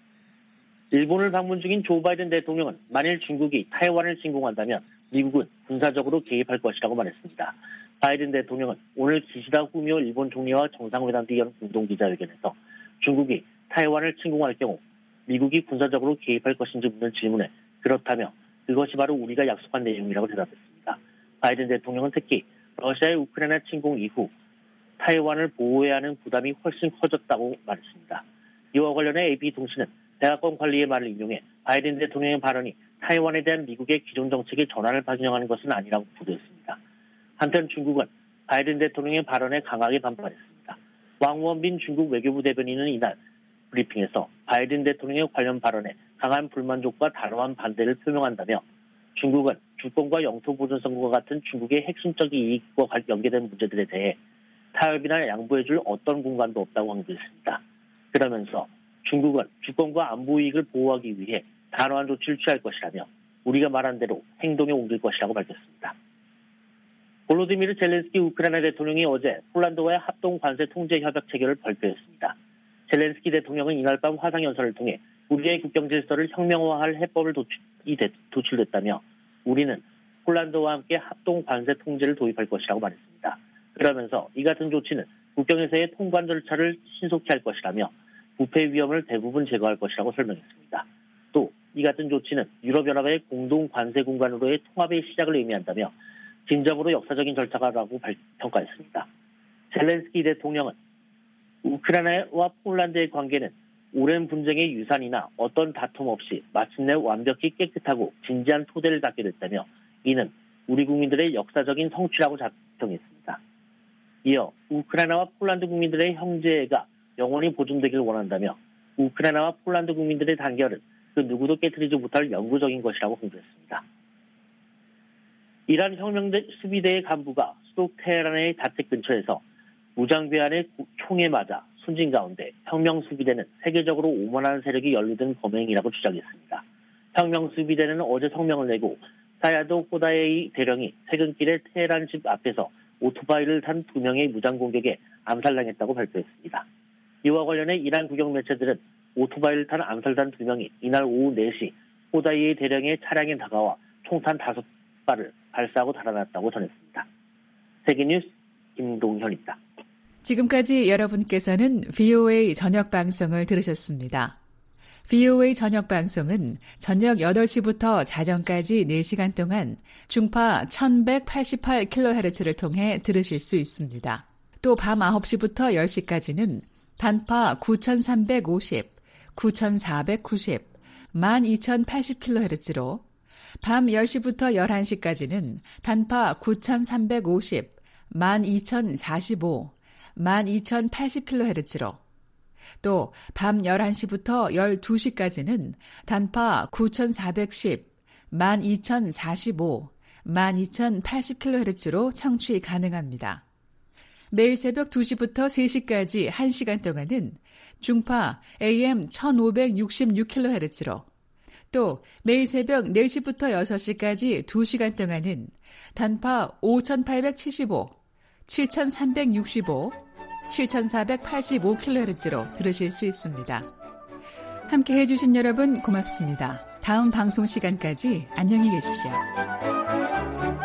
일본을 방문 중인 조 바이든 대통령은 만일 중국이 타이완을 침공한다면 미국은 군사적으로 개입할 것이라고 말했습니다. 바이든 대통령은 오늘 기시다 후미오 일본 총리와 정상회담 뒤 연 공동기자회견에서 중국이 타이완을 침공할 경우 미국이 군사적으로 개입할 것인지 묻는 질문에 그렇다며 그것이 바로 우리가 약속한 내용이라고 대답했습니다. 바이든 대통령은 특히 러시아의 우크라이나 침공 이후 타이완을 보호해야 하는 부담이 훨씬 커졌다고 말했습니다. 이와 관련해 에이피통신은 백악관 관리의 말을 인용해 바이든 대통령의 발언이 타이완에 대한 미국의 기존 정책의 전환을 반영하는 것은 아니라고 보도했습니다. 한편 중국은 바이든 대통령의 발언에 강하게 반발했습니다. 왕원빈 중국 외교부 대변인은 이날 브리핑에서 바이든 대통령의 관련 발언에 강한 불만족과 단호한 반대를 표명한다며 중국은 주권과 영토 보존성과 같은 중국의 핵심적인 이익과 연계된 문제들에 대해 타협이나 양보해줄 어떤 공간도 없다고 강조했습니다. 그러면서 중국은 주권과 안보 이익을 보호하기 위해 단호한 조치를 취할 것이라며 우리가 말한 대로 행동에 옮길 것이라고 밝혔습니다. 볼로디미르 젤렌스키 우크라이나 대통령이 어제 폴란드와의 합동 관세 통제 협약 체결을 발표했습니다. 젤렌스키 대통령은 이날 밤 화상연설을 통해 우리의 국경 질서를 혁명화할 해법을 도출, 도출됐다며 우리는 폴란드와 함께 합동 관세 통제를 도입할 것이라고 말했습니다. 그러면서 이 같은 조치는 국경에서의 통관 절차를 신속히 할 것이라며 부패 위험을 대부분 제거할 것이라고 설명했습니다. 또 이 같은 조치는 유럽연합의 공동 관세 공간으로의 통합의 시작을 의미한다며 진정으로 역사적인 절차라고 평가했습니다. 젤렌스키 대통령은 우크라이나와 폴란드의 관계는 오랜 분쟁의 유산이나 어떤 다툼 없이 마침내 완벽히 깨끗하고 진지한 토대를 닦게 됐다며 이는 우리 국민들의 역사적인 성취라고 자평했습니다. 이어 우크라이나와 폴란드 국민들의 형제가 영원히 보존되길 원한다며 우크라이나와 폴란드 국민들의 단결은 그 누구도 깨트리지 못할 영구적인 것이라고 강조했습니다. 이란 혁명대 수비대의 간부가 수도 테헤란의 자택 근처에서 무장괴한의 총에 맞아 숨진 가운데 혁명수비대는 세계적으로 오만한 세력이 연루된 범행이라고 주장했습니다. 혁명수비대는 어제 성명을 내고 사야도 호다에이 대령이 퇴근길에 테헤란 집 앞에서 오토바이를 탄 두 명의 무장공격에 암살당했다고 발표했습니다. 이와 관련해 이란 국영 매체들은 오토바이를 탄 암살단 두 명이 이날 오후 네 시 호다이에이 대령의 차량에 다가와 총탄 다섯 발을 발사하고 달아났다고 전했습니다. 세계뉴스 김동현입니다. 지금까지 여러분께서는 브이오에이 저녁 방송을 들으셨습니다. 브이오에이 저녁 방송은 저녁 여덟 시부터 자정까지 네 시간 동안 중파 천백팔십팔 킬로헤르츠를 통해 들으실 수 있습니다. 또 밤 아홉 시부터 열 시까지는 단파 구천삼백오십, 구천사백구십, 만 이천팔십 킬로헤르츠로 밤 열 시부터 열한 시까지는 단파 구천삼백오십, 만 이천사십오, 만 이천팔십 킬로헤르츠로 또 밤 열한 시부터 열두 시까지는 단파 구천사백십, 만 이천사십오, 만 이천팔십 킬로헤르츠로 청취 가능합니다. 매일 새벽 두 시부터 세 시까지 한 시간 동안은 중파 에이엠 천오백육십육 킬로헤르츠로 또 매일 새벽 네 시부터 여섯 시까지 두 시간 동안은 단파 오천팔백칠십오, 칠천삼백육십오, 칠천사백팔십오 킬로헤르츠로 들으실 수 있습니다. 함께 해주신 여러분 고맙습니다. 다음 방송 시간까지 안녕히 계십시오.